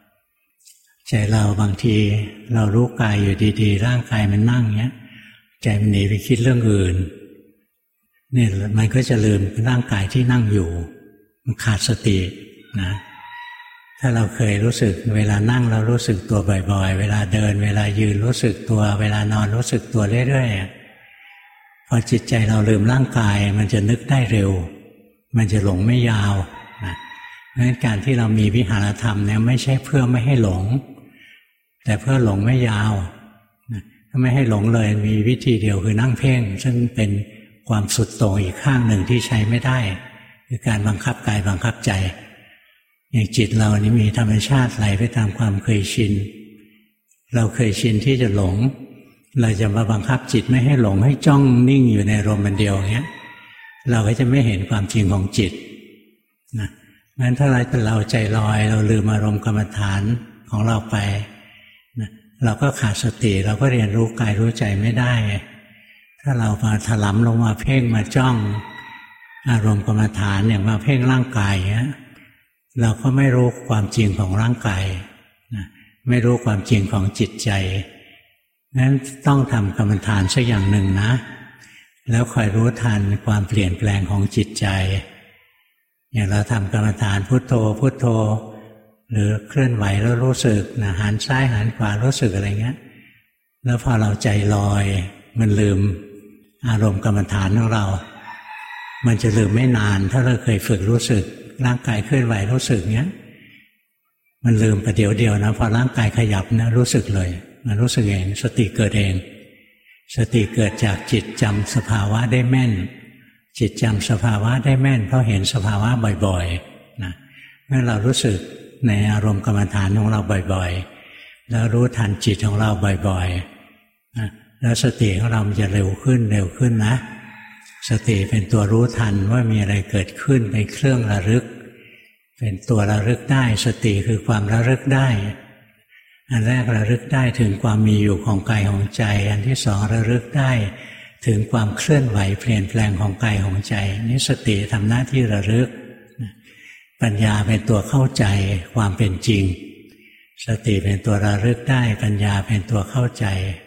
บางทีเรารู้กายอยู่ดีๆร่างกายมันนั่งเงี้ยใจมันหนีไปคิดเรื่องอื่นเนี่ยมันก็จะลืมร่างกายที่นั่งอยู่มันขาดสตินะถ้าเราเคยรู้สึกเวลานั่งเรารู้สึกตัวบ่อยๆเวลาเดินเวลายืนรู้สึกตัวเวลานอนรู้สึกตัวเรื่อยๆพอจิตใจเราลืมร่างกายมันจะนึกได้เร็วมันจะหลงไม่ยาวนะเพราะฉะนั้นการที่เรามีวิหารธรรมเนี่ยไม่ใช่เพื่อไม่ให้หลงแต่เพื่อหลงไม่ยาวนะถ้าไม่ให้หลงเลยมีวิธีเดียวคือนั่งเพ่งซึ่งเป็นความสุดโต่งอีกข้างหนึ่งที่ใช้ไม่ได้คือการบังคับกายบังคับใจอย่างจิตเรานี่มีธรรมชาติไหลไปตามความเคยชินเราเคยชินที่จะหลงเราจะมาบังคับจิตไม่ให้หลงให้จ้องนิ่งอยู่ในอารมณ์เดียวอย่างเงี้ยเราก็จะไม่เห็นความจริงของจิตนะงั้นถ้าเราใจลอยเราลืมอารมณ์กรรมฐานของเราไปนะเราก็ขาดสติเราก็เรียนรู้กายรู้ใจไม่ได้ถ้าเรามาถลำลงมาเพ่งมาจ้องอารมณ์กรรมฐานอย่างมาเพ่งร่างกายเงี้ยเราก็ไม่รู้ความจริงของร่างกายนะไม่รู้ความจริงของจิตใจงั้นต้องทำกรรมฐานสักอย่างหนึ่งนะแล้วคอยรู้ทันความเปลี่ยนแปลงของจิตใจอย่างเราทำกรรมฐานพุทโธพุทโธหรือเคลื่อนไหวแล้วรู้สึกนะหันซ้ายหันขวารู้สึกอะไรเงี้ยแล้วพอเราใจลอยมันลืมอารมณ์กรรมฐานของเรามันจะลืมไม่นานถ้าเราเคยฝึกรู้สึกร่างกายเคลื่อนไหวรู้สึกเงี้ยมันลืมประเดี๋ยวเดียวนะพอร่างกายขยับนะรู้สึกเลยมันรู้สึกเองสติเกิดเองสติเกิดจากจิตจำสภาวะได้แม่นจิตจำสภาวะได้แม่นเพราะเห็นสภาวะบ่อยๆนะเมื่อเรารู้สึกในอารมณ์กรรมฐานของเราบ่อยๆแล้วรู้ทันจิตของเราบ่อยๆแล้วสติของเรามันจะเร็วขึ้นนะสติเป็นตัวรู้ทันว่ามีอะไรเกิดขึ้นในเครื่องระลึกเป็นตัวระลึกได้สติคือความระลึกได้อันแรกระลึกได้ถึงความมีอยู่ของกายของใจอันที่สองระลึกได้ถึงความเคลื่อนไหวเปลี่ยนแปลงของกายของใจนี่สติทำหน้าที่ระลึกปัญญาเป็นตัวเข้าใจความเป็นจริงสติเป็นตัวระลึกได้ปัญญาเป็นตัวเข้าใจ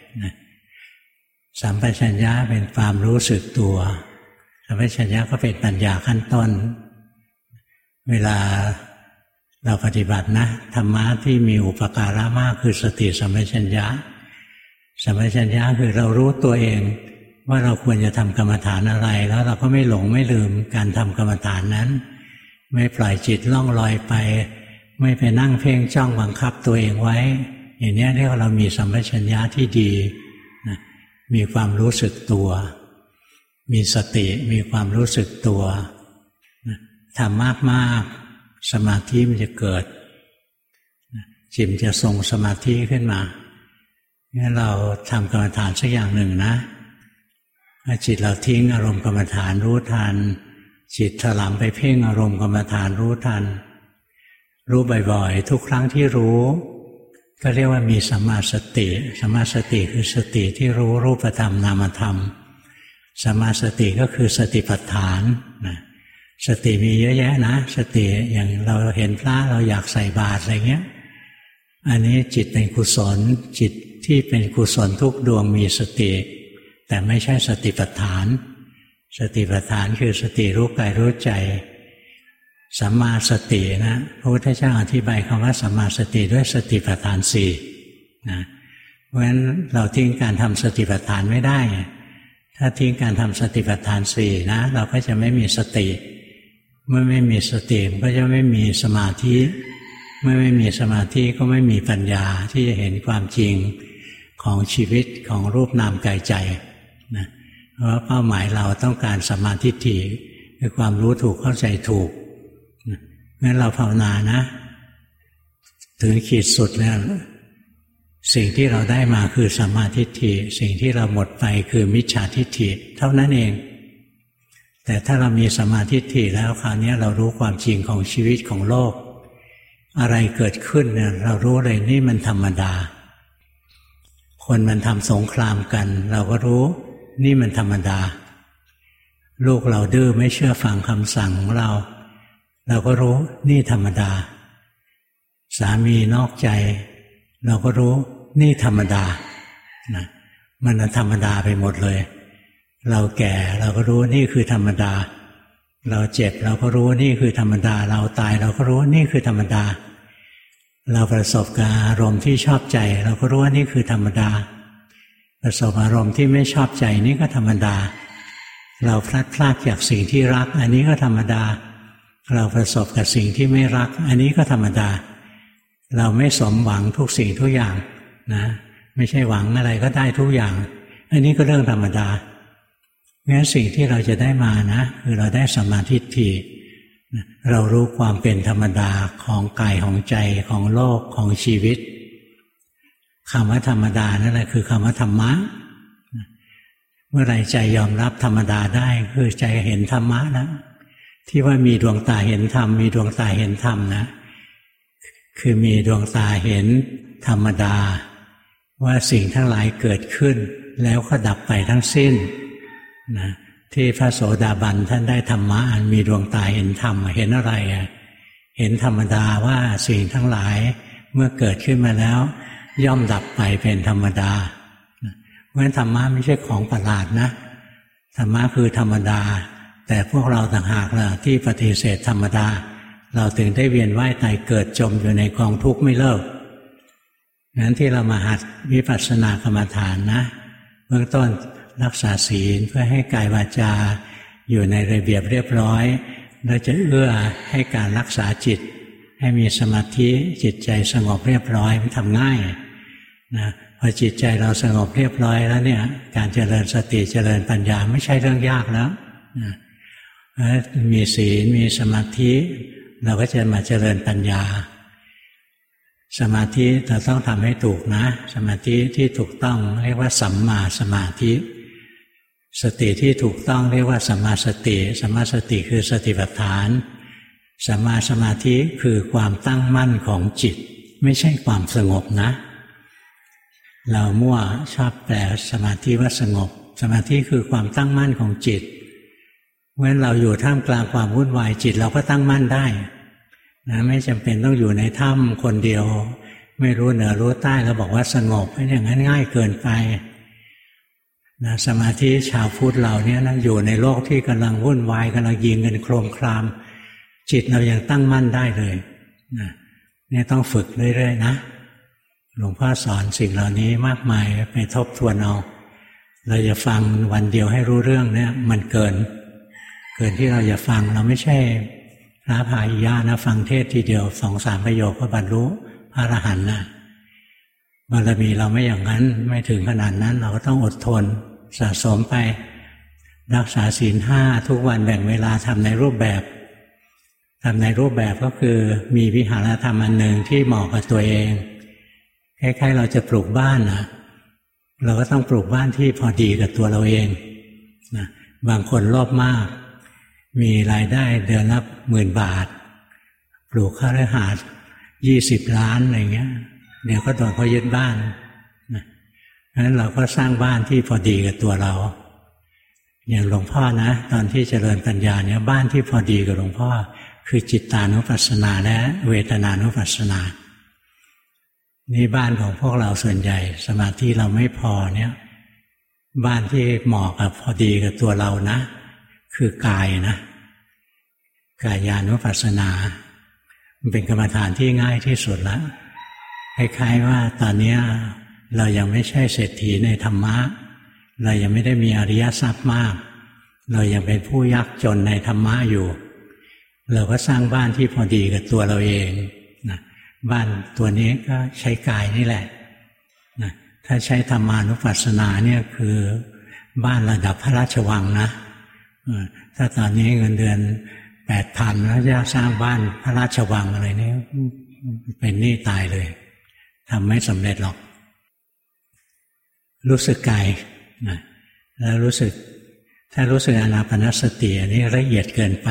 สัมปชัญญะเป็นความรู้สึกตัวสัมปชัญญะก็เป็นปัญญาขั้นต้นเวลาเราปฏิบัตินะธรรมะที่มีอุปการะมากคือสติสัมปชัญญะสัมปชัญญะคือเรารู้ตัวเองว่าเราควรจะทำกรรมฐานอะไรแล้วเราก็ไม่หลงไม่ลืมการทำกรรมฐานนั้นไม่ปล่อยจิตล่องลอยไปไม่ไปนั่งเพ่งจ้องบังคับตัวเองไว้อย่างนี้เรียกว่าเรามีสัมปชัญญะที่ดีนะมีความรู้สึกตัวมีสติมีความรู้สึกตัวนะทำมากๆสมาธิมันจะเกิดจิตจะทรงสมาธิขึ้นมางั้นเราทำกรรมฐานสักอย่างหนึ่งนะถ้าจิตเราทิ้งอารมณ์กรรมฐานรู้ทันจิตถลำไปเพ่งอารมณ์กรรมฐานรู้ทันรู้บ่อยๆทุกครั้งที่รู้ก็เรียกว่ามีสัมมาสติสัมมาสติคือสติที่รู้รูปธรรมนามธรรมสัมมาสติก็คือสติปัฏฐานนะสติมีเยอะแยะนะสติอย่างเราเห็นพระเราอยากใส่บาตรอะไรเงี้ยอันนี้จิตเป็นกุศลจิตที่เป็นกุศลทุกดวงมีสติแต่ไม่ใช่สติปัฏฐานสติปัฏฐานคือสติรู้กายรู้ใจสัมมาสตินะพระพุทธเจ้าอธิบายคำว่าสัมมาสติด้วยสติปัฏฐานสี่นะเพราะฉะนั้นเราทิ้งการทำสติปัฏฐานไม่ได้ถ้าทิ้งการทำสติปัฏฐานสี่นะเราก็จะไม่มีสติเมื่อไม่มีสติก็จะไม่มีสมาธิเมื่อไม่มีสมาธิก็ไม่มีปัญญาที่จะเห็นความจริงของชีวิตของรูปนามกายใจนะเพราะเป้าหมายเราต้องการสัมมาทิฏฐิคือความรู้ถูกเข้าใจถูกงั้นเราภาวนานะถึงขีดสุดแล้วสิ่งที่เราได้มาคือสัมมาทิฏฐิสิ่งที่เราหมดไปคือมิจฉาทิฏฐิเท่านั้นเองแต่ถ้าเรามีสัมมาทิฏฐิแล้วคราวนี้เรารู้ความจริงของชีวิตของโลกอะไรเกิดขึ้นเนี่ยเรารู้เลยนี่มันธรรมดาคนมันทำสงครามกันเราก็รู้นี่มันธรรมดาลูกเราดื้อไม่เชื่อฟังคำสั่งของเราก็รู้นี่ธรรมดาสามีนอกใจเราก็รู้นี่ธรรมดานะมันธรรมดาไปหมดเลยเราแก่เราก็รู้นี่คือธรรมดาเราเจ็บเราก็รู้นี่คือธรรมดาเราตายเราก็รู้นี่คือธรรมดาเราประสบกับอารมณ์ที่ชอบใจเราก็รู้ว่านี่คือธรรมดาประสบอารมณ์ที่ไม่ชอบใจนี่ก็ธรรมดาเราพลัดพรากจากสิ่งที่รักอันนี้ก็ธรรมดาเราประสบกับสิ่งที่ไม่รักอันนี้ก็ธรรมดาเราไม่สมหวังทุกสิ่งทุกอย่างนะไม่ใช่หวังอะไรก็ได้ทุกอย่างอันนี้ก็เรื่องธรรมดางั้นสิ่งที่เราจะได้มานะคือเราได้สัมมาทิฏฐิเรารู้ความเป็นธรรมดาของกายของใจของโลกของชีวิตคำว่าธรรมดานั่นแหละคือคำว่าธรรมะเมื่อไรใจยอมรับธรรมดาได้คือใจเห็นธรรมะนะที่ว่ามีดวงตาเห็นธรรมมีดวงตาเห็นธรรมนะคือมีดวงตาเห็นธรรมดาว่าสิ่งทั้งหลายเกิดขึ้นแล้วก็ดับไปทั้งสิ้นนะที่พระโสดาบันท่านได้ธรรมะอันมีดวงตาเห็นธรรมเห็นอะไรเห็นธรรมดาว่าสิ่งทั้งหลายเมื่อเกิดขึ้นมาแล้วย่อมดับไปเป็นธรรมดาเพราะฉะนั้นธรรมะไม่ใช่ของประหลาดนะธรรมะคือธรรมดาแต่พวกเราต่างหากล่ะที่ปฏิเสธธรรมดาเราถึงได้เวียนว่ายตายเกิดจมอยู่ในกองทุกข์ไม่เลิกงั้นที่เรามาหัดวิปัสสนากรรมฐานนะเบื้องต้นรักษาศีลเพื่อให้กายวาจาอยู่ในระเบียบเรียบร้อยเราจะเอื้อให้การรักษาจิตให้มีสมาธิจิตใจสงบเรียบร้อยมันทำง่ายนะพอจิตใจเราสงบเรียบร้อยแล้วเนี่ยการเจริญสติเจริญปัญญาไม่ใช่เรื่องยากแล้วนะมีศีลมีสมาธิเราก็จะมาเจริญปัญญาสมาธิเราต้องทำให้ถูกนะสมาธิที่ถูกต้องเรียกว่าสัมมาสมาธิสติที่ถูกต้องเรียกว่าสัมมาสติสัมมาสติคือสติปัฏฐานสัมมาสมาธิคือความตั้งมั่นของจิตไม่ใช่ความสงบนะเรามั่วชอบแปลสมาธิว่าสงบสมาธิคือความตั้งมั่นของจิตเมื่อเราอยู่ท่ามกลางความวุ่นวายจิตเราก็ตั้งมั่นได้นะไม่จำเป็นต้องอยู่ในถ้ำคนเดียวไม่รู้เหนือรู้ใต้แล้วบอกว่าสงบไม่อย่างนั้นง่ายเกินไปนะสมาธิชาวพุทธเราเนี่ยนะอยู่ในโลกที่กำลังวุ่นวายกำลังยิงกันโครมครามจิตเรายังตั้งมั่นได้เลยนะเนี่ยต้องฝึกเรื่อยๆนะหลวงพ่อสอนสิ่งเหล่านี้มากมายไปทบทวนเอาเราจะฟังวันเดียวให้รู้เรื่องเนี่ยมันเกินที่เราจะฟังเราไม่ใช่พระพายะนะฟังเทศทีเดียว 2-3 ประโยคก็บรรลุพระอรหันต์นะบารมีเราไม่อย่างนั้นไม่ถึงขนาดนั้นเราก็ต้องอดทนสะสมไปรักษาศีล 5ทุกวันแบ่งเวลาทำในรูปแบบก็คือมีวิหารธรรมอันหนึ่งที่เหมาะกับตัวเองคล้ายๆเราจะปลูกบ้านนะเราก็ต้องปลูกบ้านที่พอดีกับตัวเราเองนะบางคนโลภมากมีรายได้เดือนละ10,000 บาทปลูกคฤหาสน์20 ล้านอะไรเงี้ยเดี๋ยวก็โดนเขายึดบ้านนะเพราะฉะนั้นเราก็สร้างบ้านที่พอดีกับตัวเราอย่างหลวงพ่อนะตอนที่เจริญปัญญาเนี่ยบ้านที่พอดีกับหลวงพ่อคือจิตตานุปัสสนาและเวทนานุปัสสนานี่บ้านของพวกเราส่วนใหญ่สมาธิเราไม่พอเนี่ยบ้านที่เหมาะกับพอดีกับตัวเรานะคือกายนะกายานุปัสสนามันเป็นกรรมฐานที่ง่ายที่สุดแล้วคล้ายๆว่าตอนนี้เรายังไม่ใช่เศรษฐีในธรรมะเรายังไม่ได้มีอริยทรัพย์มากเรายังเป็นผู้ยากจนในธรรมะอยู่เราก็สร้างบ้านที่พอดีกับตัวเราเองนะบ้านตัวนี้ก็ใช้กายนี่แหละนะถ้าใช้ธรรมานุปัสสนาเนี่ยคือบ้านระดับพระราชวังนะถ้าตอนนี้เงินเดือน 8,000 แล้วจะสร้างบ้านพระราชวังอะไรนี่เป็นหนี้ตายเลยทำไม่สำเร็จหรอกรู้สึกกายนะแล้วรู้สึกถ้ารู้สึกอานาปานสติอันนี้ละเอียดเกินไป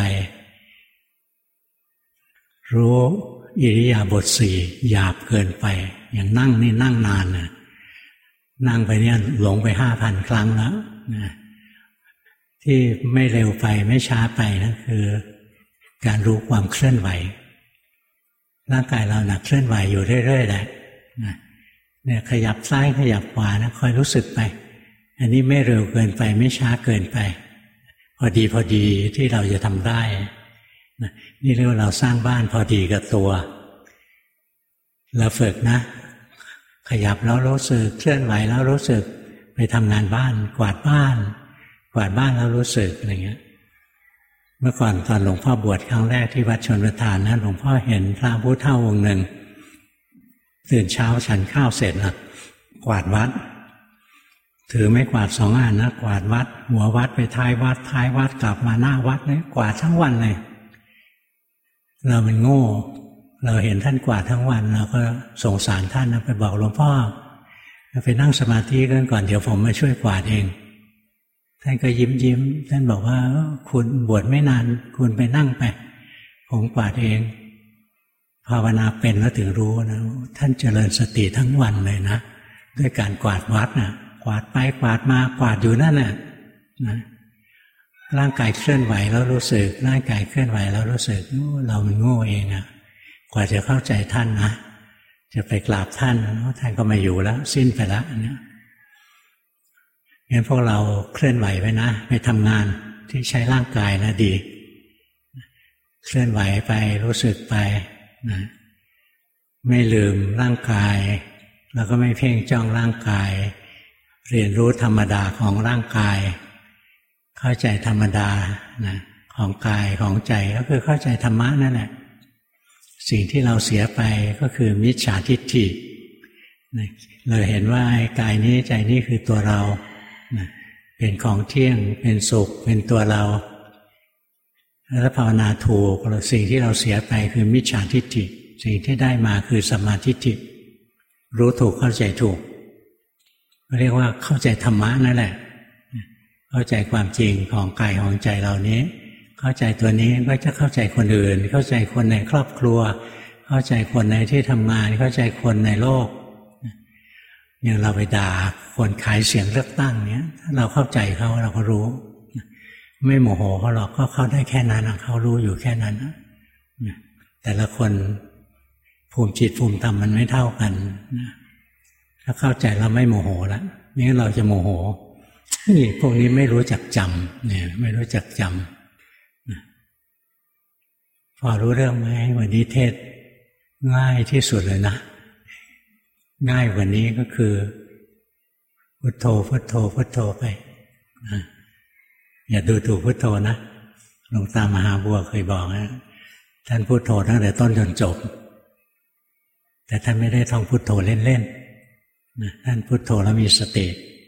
รู้อิริยาบถ 4หยาบเกินไปอย่างนั่งนี่นั่งนานนะนั่งไปเนี่ยหลงไป 5,000 ครั้งแล้วนะที่ไม่เร็วไปไม่ช้าไปนะคือการรู้ความเคลื่อนไหวร่างกายเราหนักเคลื่อนไหวอยู่เรื่อยๆแหละนะเนี่ยขยับซ้ายขยับขวานะคอยรู้สึกไปอันนี้ไม่เร็วเกินไปไม่ช้าเกินไปพอดีที่เราจะทำได้นะนี่เรียกว่าเราสร้างบ้านพอดีกับตัวเราฝึกนะขยับแล้วรู้สึกเคลื่อนไหวแล้วรู้สึกไปทำงานบ้านกวาดบ้านแล้วรู้สึกอะไรเงี้ยเมื่อก่อนตอนหลวงพ่อบวชครั้งแรกที่วัดชลประทานนะหลวงพ่อเห็นพระผู้เฒ่าองค์หนึ่งตื่นเช้าฉันข้าวเสร็จนะกวาดวัดถือไม้กวาด2 อันนะกวาดวัดหัววัดไปท้ายวัดกลับมาหน้าวัดเลยกวาดทั้งวันเลยเรามันโง่เราเห็นท่านกวาดทั้งวันเราก็สงสารท่านนะไปบอกหลวงพ่อไปนั่งสมาธิกันก่อนเดี๋ยวผมมาช่วยกวาดเองท่านก็ยิ้มท่านบอกว่าคุณบวชไม่นานคุณไปนั่งไปผมกวาดเองภาวนาเป็นแล้วถึงรู้นะท่านเจริญสติทั้งวันเลยนะด้วยการกวาดวัดนะกวาดไปกวาดมากวาดอยู่นั่นแหละนะร่างกายเคลื่อนไหวแล้วรู้สึกร่างกายเคลื่อนไหวแล้วรู้สึกเรามันโง่เองอะกว่าจะเข้าใจท่านนะจะไปกราบท่านท่านก็ไม่อยู่แล้วสิ้นไปแล้วเนี่ยงั้นพวกเราเคลื่อนไหวไปนะไปทำงานที่ใช้ร่างกายนะดีเคลื่อนไหวไปรู้สึกไปนะไม่ลืมร่างกายแล้วก็ไม่เพ่งจ้องร่างกายเรียนรู้ธรรมดาของร่างกายเข้าใจธรรมดานะของกายของใจก็คือเข้าใจธรรมะนั่นแหละสิ่งที่เราเสียไปก็คือมิจฉาทิฏฐิเราเห็นว่ากายนี้ใจนี้คือตัวเราเป็นของเที่ยงเป็นสุขเป็นตัวเราแล้วภาวนาถูกสิ่งที่เราเสียไปคือมิจฉาทิฏฐิสิ่งที่ได้มาคือสัมมาทิฏฐิรู้ถูกเข้าใจถูกเรียกว่าเข้าใจธรรมะนั่นแหละเข้าใจความจริงของกายของใจเหล่านี้เข้าใจตัวนี้ก็จะเข้าใจคนอื่นเข้าใจคนในครอบครัวเข้าใจคนในที่ทำงานเข้าใจคนในโลกอย่างเราไปด่าคนขายเสียงเลือกตั้งเนี้ยถ้าเราเข้าใจเขาเราก็รู้ไม่โมโหเขาหรอกก็เขาได้แค่นั้นเขารู้อยู่แค่นั้นแต่ละคนภูมิจิตภูมิธรรมมันไม่เท่ากันถ้าเข้าใจเราไม่โมโหแล้วนี่เราจะโมโหนี่พวกนี้ไม่รู้จักจำเนี่ยไม่รู้จักจำพอรู้เรื่องไหมวันนี้เทศง่ายที่สุดเลยนะง่ายกว่านี้ก็คือพุทโธพุทโธพุทโธไปอย่าดูถูกพุทโธนะหลวงตามหาบัวเคยบอกนะท่านพุทโธตั้งแต่ต้นจนจบแต่ท่านไม่ได้ท่องพุทโธเล่นๆท่านพุทโธแล้วมีสติ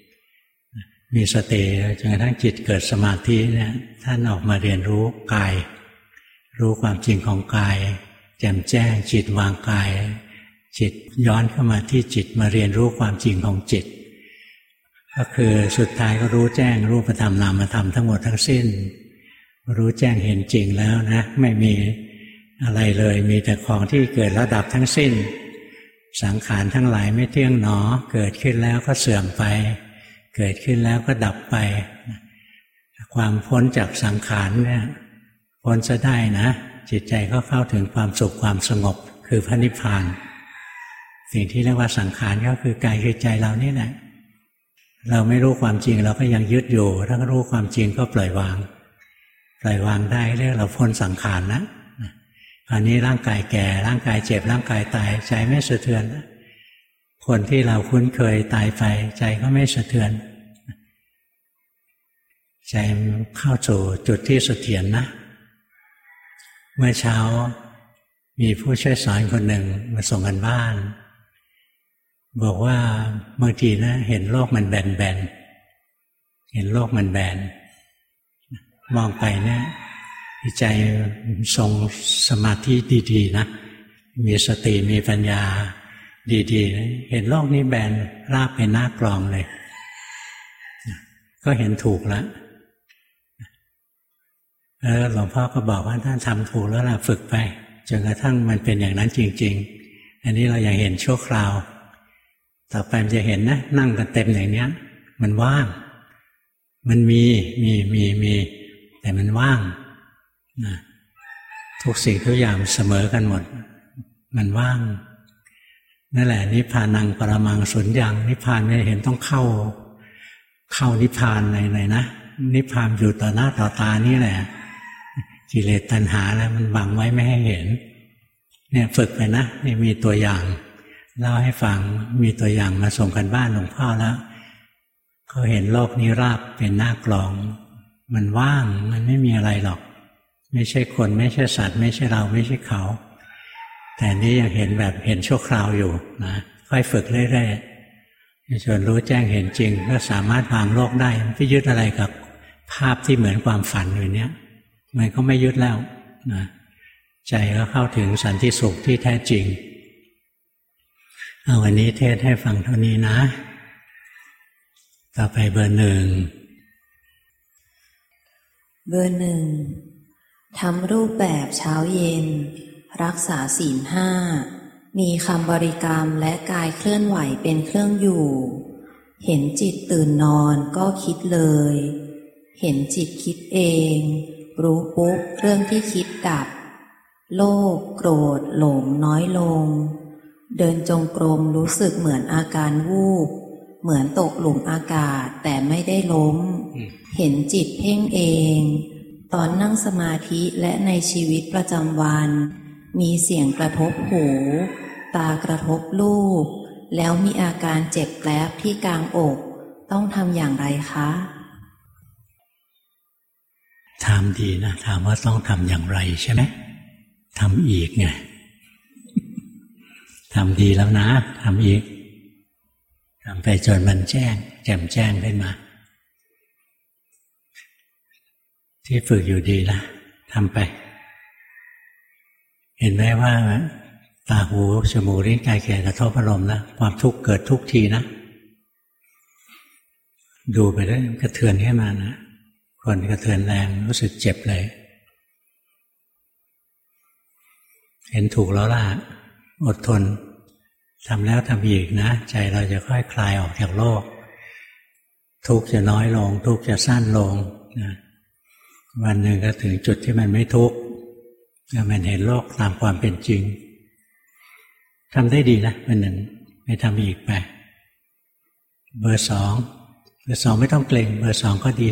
จนกระทั่งจิตเกิดสมาธิเนี่ยท่านออกมาเรียนรู้กายรู้ความจริงของกายแจ่มแจ้งจิตวางกายจิตย้อนเข้ามาที่จิตมาเรียนรู้ความจริงของจิตก็คือสุดท้ายก็รู้แจ้งรูปธรรมนามธรรมทั้งหมดทั้งสิ้นรู้แจ้งเห็นจริงแล้วนะไม่มีอะไรเลยมีแต่ของที่เกิดแล้วดับทั้งสิ้นสังขารทั้งหลายไม่เที่ยงหนอเกิดขึ้นแล้วก็เสื่อมไปเกิดขึ้นแล้วก็ดับไปความพ้นจากสังขารเนี่ยพ้นจะได้นะจิตใจก็เข้าถึงความสุขความสงบคือพระนิพพานสิ่งที่เรียกว่าสังขารก็คือกายคือใจเรานี่แหละเราไม่รู้ความจริงเราก็ยังยึดอยู่ถ้ารู้ความจริงก็ปล่อยวางได้เรียกเราพ้นสังขารนะคราวนี้ร่างกายแก่ร่างกายเจ็บร่างกายตายใจไม่สะเทือนนะคนที่เราคุ้นเคยตายไปใจก็ไม่สะเทือนใจเข้าสู่จุดที่เสถียรนะเมื่อเช้ามีผู้ช่วยสอนคนหนึ่งมาส่งกันบ้านบอกว่าบางทีนะเห็นโลกมันแบนเห็นโลกมันแบนมองไปเนี่ยใจทรงสมาธิดีๆนะมีสติมีปัญญาดีๆเห็นโลกนี้แบนราบเป็นหน้ากลองเลยก็เห็นถูกแล้วหลวงพ่อก็บอกว่าท่านทำถูกแล้วล่ะฝึกไปจนกระทั่งมันเป็นอย่างนั้นจริงๆอันนี้เรายังเห็นชั่วคราวต่อไปมันจะเห็นนะนั่งกันเต็มอย่างเนี้ยมันว่างมันมีแต่มันว่างนะทุกสิ่งทุกอย่างเสมอกันหมดมันว่างนั่นแหละนิพพานังปรมังสุญญังนิพพานไม่เห็นต้องเข้านิพพานไหนนะนิพพานอยู่ต่อหน้าต่อตานี่แหละกิเลสตัณหาแล้วมันบังไว้ไม่ให้เห็นเนี่ยฝึกไปนะนี่มีตัวอย่างเล่าให้ฟังมีตัวอย่างมาส่งกันบ้านหลวงพ่อแล้วเขาเห็นโลกนี้ราบเป็นหน้ากลองมันว่างมันไม่มีอะไรหรอกไม่ใช่คนไม่ใช่สัตว์ไม่ใช่เราไม่ใช่เขาแต่นี้ยังเห็นแบบเห็นชั่วคราวอยู่นะค่อยฝึกเรื่อยๆจนรู้แจ้งเห็นจริงก็สามารถวางโลกได้ไม่ยึดอะไรกับภาพที่เหมือนความฝันอยู่เนี้ยมันก็ไม่ยึดแล้วนะใจก็เข้าถึงสันติสุขที่แท้จริงวันนี้เทศให้ฟังเท่านี้นะต่อไปเบอร์ 1 เบอร์ 1ทำรูปแบบเช้าเย็นรักษาศีล 5มีคำบริกรรมและกายเคลื่อนไหวเป็นเครื่องอยู่เห็นจิตตื่นนอนก็คิดเลยเห็นจิตคิดเองรู้ปุ๊บเรื่องที่คิดดับโลภโกรธหลงน้อยลงเดินจงกรมรู้สึกเหมือนอาการวูบเหมือนตกหลุมอากาศแต่ไม่ได้ล้มเห็นจิตเพ่งเองตอนนั่งสมาธิและในชีวิตประจำวันมีเสียงกระทบหูตากระทบรูปแล้วมีอาการเจ็บแปลบที่กลางอกต้องทำอย่างไรคะถามดีนะถามว่าต้องทำอย่างไรใช่ไหมทำอีกไงทำดีแล้วนะทำอีกทำไปจนมันแจ้งแจ่มแจ้งขึ้นมาที่ฝึกอยู่ดีนะทำไปเห็นไหมว่าตาหูจมูกลิ้นกายแขนกระทบอารมณ์นะความทุกข์เกิดทุกทีนะดูไปได้กระเทือนขึ้นมานะคนกระเทือนแรงรู้สึกเจ็บเลยเห็นถูกแล้วล่ะอดทนทำแล้วทำอีกนะใจเราจะค่อยคลายออกจากโลกทุกข์จะน้อยลงทุกข์จะสั้นลงนะวันหนึ่งก็ถึงจุดที่มันไม่ทุกข์มันเห็นโลกตามความเป็นจริงทำได้ดีนะวันหนึ่งไม่ทำอีกไปเบอร์สองไม่ต้องเกรงเบอร์สองก็ดี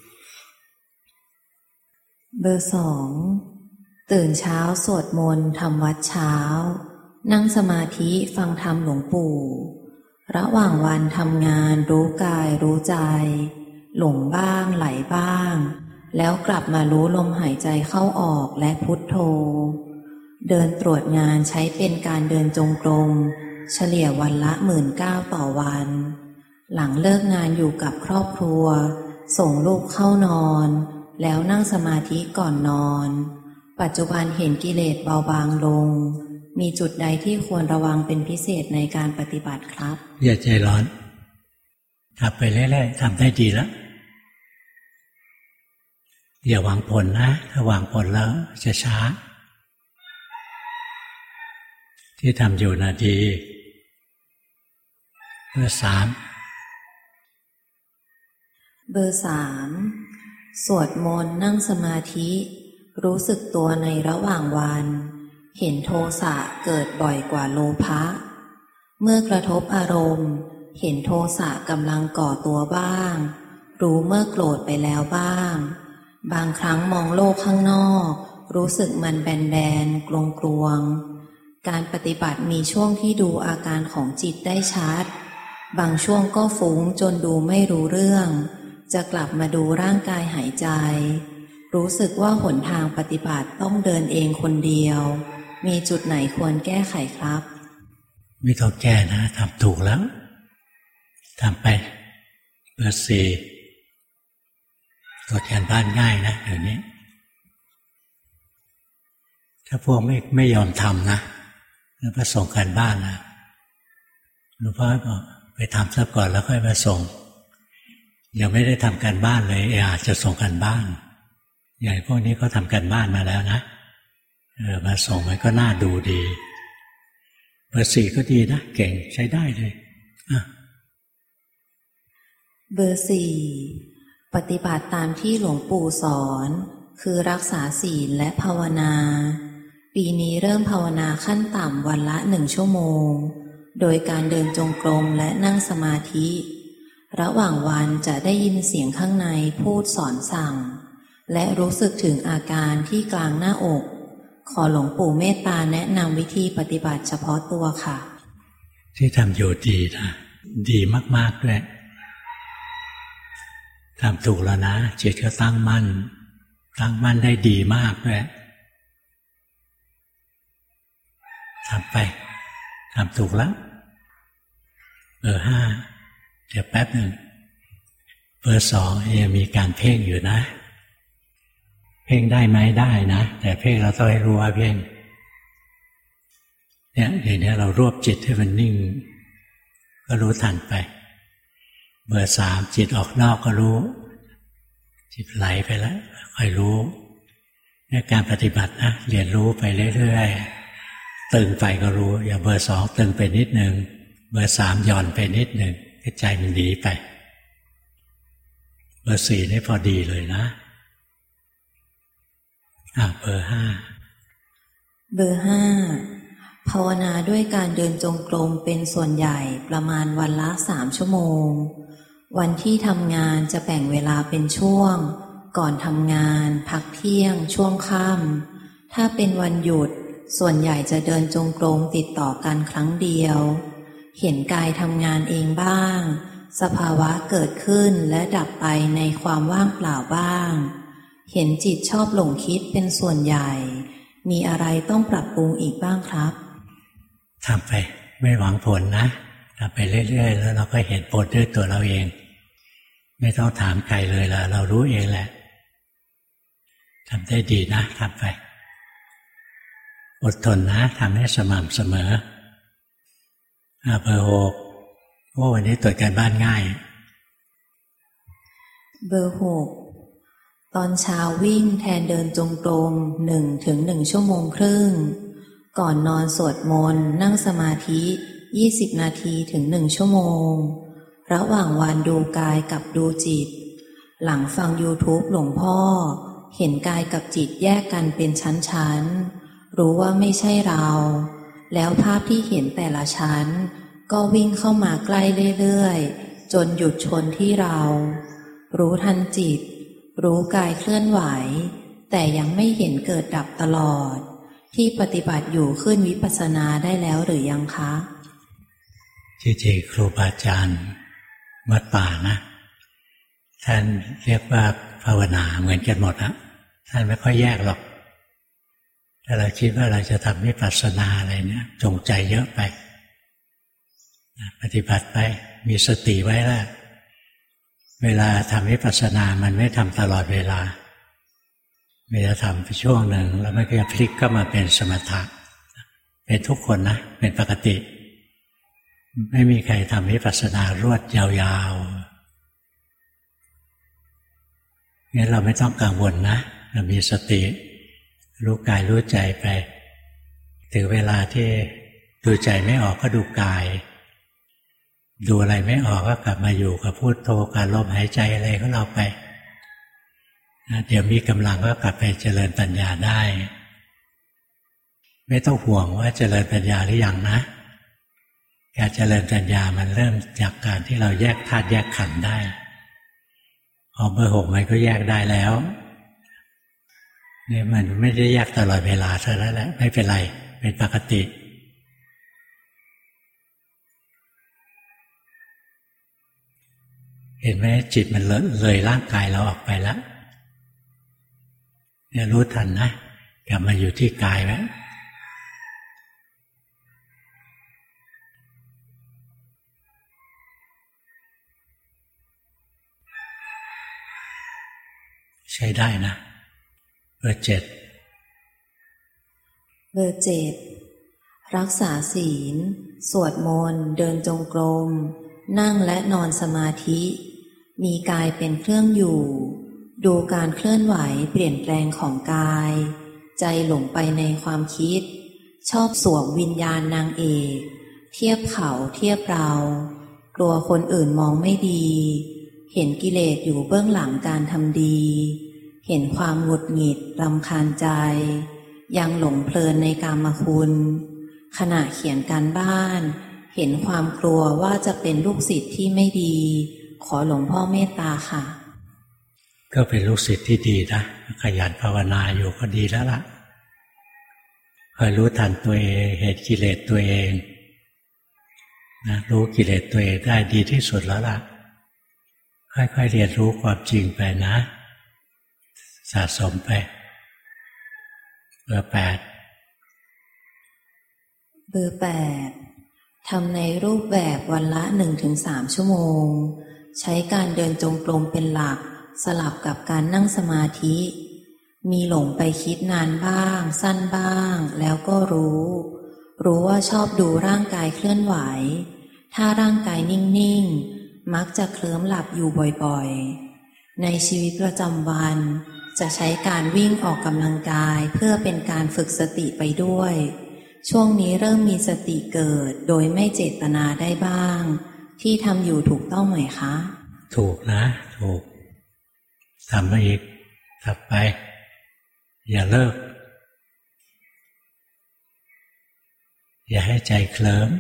เบอร์สองตื่นเช้าสวดมนต์ทำวัดเช้านั่งสมาธิฟังธรรมหลวงปู่ระหว่างวันทำงานรู้กายรู้ใจหลงบ้างไหลบ้างแล้วกลับมารู้ลมหายใจเข้าออกและพุทโธเดินตรวจงานใช้เป็นการเดินจงกรมเฉลี่ยวันละ 19,000 ต่อวันหลังเลิกงานอยู่กับครอบครัวส่งลูกเข้านอนแล้วนั่งสมาธิก่อนนอนปัจจุบันเห็นกิเลสเบาบางลงมีจุดใดที่ควรระวังเป็นพิเศษในการปฏิบัติครับอย่าใจร้อนทำไปเรื่อยๆทำได้ดีแล้วอย่าหวังผลนะถ้าหวังผลแล้วจะช้าที่ทำอยู่นะดีเบอร์สามสวดมนต์นั่งสมาธิรู้สึกตัวในระหว่างวันเห็นโทสะเกิดบ่อยกว่าโลภะเมื่อกระทบอารมณ์เห็นโทสะกำลังก่อตัวบ้างรู้เมื่อโกรธไปแล้วบ้างบางครั้งมองโลกข้างนอกรู้สึกมันแบนๆกลวงๆการปฏิบัติมีช่วงที่ดูอาการของจิตได้ชัดบางช่วงก็ฟุ้งจนดูไม่รู้เรื่องจะกลับมาดูร่างกายหายใจรู้สึกว่าหนทางปฏิบัติต้องเดินเองคนเดียวมีจุดไหนควรแก้ไขครับไม่ต้องแก้นะทำถูกแล้วทำไปเบอร์สี่ตรวจการบ้านง่ายนะเดี๋ยวนี้ถ้าพวกไม่ยอมทำนะแล้วมาส่งการบ้านนะหลวงพ่อบอกไปทำซะก่อนแล้วค่อยมาส่งยังไม่ได้ทำการบ้านเลยอาจจะส่งการบ้านอย่างพวกนี้เขาทำการบ้านมาแล้วนะมาส่งมันก็น่าดูดีเบอร์สี่ก็ดีนะเก่งใช้ได้เลยเบอร์สี่ปฏิบัติตามที่หลวงปู่สอนคือรักษาศีลและภาวนาปีนี้เริ่มภาวนาขั้นต่ำวันละ 1 ชั่วโมงโดยการเดินจงกรมและนั่งสมาธิระหว่างวันจะได้ยินเสียงข้างในพูดสอนสั่งและรู้สึกถึงอาการที่กลางหน้าอกขอหลวงปู่เมตตาแนะนำวิธีปฏิบัติเฉพาะตัวค่ะที่ทำอยู่ดีนะดีมากๆด้วยทำถูกแล้วนะจิตก็ตั้งมั่นได้ดีมากด้วยทำไปทำถูกแล้วเบอร์ห้าเดี๋ยวแป๊บหนึ่งเบอร์สองยังมีการเพ่งอยู่นะเพ่งได้ไหมได้นะแต่เพ่งเราต้องให้รู้ว่าเพ่งเนี่ยเดี๋ยวนี้เรารวบจิตให้มันนิ่งก็รู้ทันไปเบอร์สามจิตออกนอกก็รู้จิตไหลไปแล้วค่อยรู้เนี่ยการปฏิบัตินะเรียนรู้ไปเรื่อยๆตึงไปก็รู้อย่าเบอร์สองตึงไปนิดนึงเบอร์สามหย่อนไปนิดนึงใจมันดีไปเบอร์สี่นี่พอดีเลยนะเบอร์ห้าภาวนาด้วยการเดินจงกรมเป็นส่วนใหญ่ประมาณวันละ 3 ชั่วโมงวันที่ทำงานจะแบ่งเวลาเป็นช่วงก่อนทำงานพักเที่ยงช่วงค่ำถ้าเป็นวันหยุดส่วนใหญ่จะเดินจงกรมติดต่อกันครั้งเดียวเห็นกายทำงานเองบ้างสภาวะเกิดขึ้นและดับไปในความว่างเปล่าบ้างเห็นจิตชอบหลงคิดเป็นส่วนใหญ่มีอะไรต้องปรับปรุงอีกบ้างครับทำไปไม่หวังผลนะทำไปเรื่อยๆแล้วเราก็เห็นผลด้วยตัวเราเองไม่ต้องถามใครเลยล่ะเรารู้เองแหละทำได้ดีนะทำไปอดทนนะทำให้สม่ำเสมอเบอร์ 6วันนี้ตรวจการบ้านง่ายเบอร์ 6ตอนเช้าวิ่งแทนเดินจงกรม1 ถึง 1 ชั่วโมงครึ่งก่อนนอนสวดมนต์นั่งสมาธิ20 นาทีถึง1 ชั่วโมงระหว่างวันดูกายกับดูจิตหลังฟัง YouTube หลวงพ่อเห็นกายกับจิตแยกกันเป็นชั้นๆรู้ว่าไม่ใช่เราแล้วภาพที่เห็นแต่ละชั้นก็วิ่งเข้ามาใกล้เรื่อยๆจนหยุดชนที่เรารู้ทันจิตรู้กายเคลื่อนไหวแต่ยังไม่เห็นเกิดดับตลอดที่ปฏิบัติอยู่ขึ้นวิปัสสนาได้แล้วหรือยังคะจริงๆครูบาอาจารย์วัดป่านะท่านเรียกว่าภาวนาเหมือนกันหมดนะท่านไม่ค่อยแยกหรอกถ้าเราคิดว่าเราจะทำวิปัสสนาอะไรเนี่ยจงใจเยอะไปปฏิบัติไปมีสติไว้แล้วเวลาทำวิปัสสนามันไม่ทำตลอดเวลาทำไปช่วงหนึ่งแล้วมันก็จะพลิกก็มาเป็นสมถะเป็นทุกคนนะเป็นปกติไม่มีใครทำวิปัสสนารวดยาวๆงั้นเราไม่ต้องกังวลนะเรามีสติรู้กายรู้ใจไปถึงเวลาที่ดูใจไม่ออกก็ดูกายดูอะไรไม่ออกก็กลับมาอยู่กับพุทโธการลมหายใจอะไรก็เราไปเดี๋ยวมีกำลังก็กลับไปเจริญปัญญาได้ไม่ต้องห่วงว่าเจริญปัญญาหรือยังนะการเจริญปัญญามันเริ่มจากการที่เราแยกธาตุแยกขันธ์ได้เบอร์ 6มันก็แยกได้แล้วนี่มันไม่ได้แยกตลอดเวลาซะแล้วแหละไม่เป็นไรเป็นปกติเห็นไหมจิตมันเลยร่างกายเราออกไปแล้วเนี่ยรู้ทันนะกลับมาอยู่ที่กายไว้ใช้ได้นะเบอร์ 7 เบอร์ 7รักษาศีลสวดมนต์เดินจงกรมนั่งและนอนสมาธิมีกายเป็นเครื่องอยู่ดูการเคลื่อนไหวเปลี่ยนแปลงของกายใจหลงไปในความคิดชอบสวมวิญญาณนางเอกเทียบเขาเทียบเรากลัวคนอื่นมองไม่ดีเห็นกิเลสอยู่เบื้องหลังการทำดีเห็นความหงุดหงิดรำคาญใจยังหลงเพลินในกามคุณขณะเขียนการบ้านเห็นความกลัวว่าจะเป็นลูกศิษย์ที่ไม่ดีขอหลวงพ่อเมตตาค่ะก็เป็นลูกศิษย์ที่ดีนะขยันภาวนาอยู่ก็ดีแล้วล่ะคอยรู้ทันตัวเองเห็นกิเลสตัวเองนะรู้กิเลสตัวเองได้ดีที่สุดแล้วล่ะค่อยๆเรียนรู้ความจริงไปนะสะสมไปเบอร์ 8 เบอร์ 8ทำในรูปแบบวันละ 1-3 ชั่วโมงใช้การเดินจงกรมเป็นหลักสลับกับการนั่งสมาธิมีหลงไปคิดนานบ้างสั้นบ้างแล้วก็รู้ว่าชอบดูร่างกายเคลื่อนไหวถ้าร่างกายนิ่งๆมักจะเคลิ้มหลับอยู่บ่อยๆในชีวิตประจำวันจะใช้การวิ่งออกกำลังกายเพื่อเป็นการฝึกสติไปด้วยช่วงนี้เริ่มมีสติเกิดโดยไม่เจตนาได้บ้างที่ทำอยู่ถูกต้องไหมคะถูกนะถูกทำไปอีกทำไปอย่าเลิกอย่าให้ใจเคลิ้ม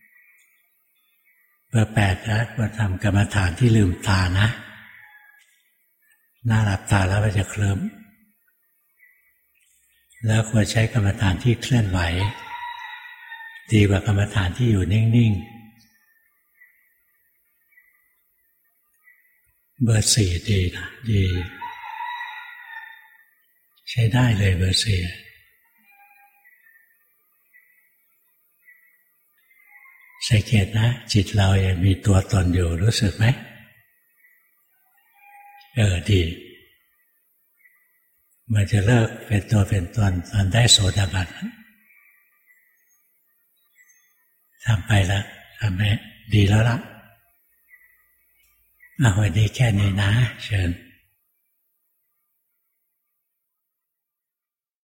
เบอร์ 8นะควรทำกรรมฐานที่ลืมตานะหน้าหลับตาแล้วมันจะเคลิ้มแล้วควรใช้กรรมฐานที่เคลื่อนไหวดีกว่ากรรมฐานที่อยู่นิ่งๆเบอร์ 4ดีนะดีใช้ได้เลยเบอร์ 4สังเกตนะจิตเรายังมีตัวตนอยู่รู้สึกไหมดีมันจะเลิกเป็นตัวเป็นตนตอนได้โสดาบันทำไปแล้วทำไปดีแล้วล่ะวันนี้แค่นี้นะเชิญ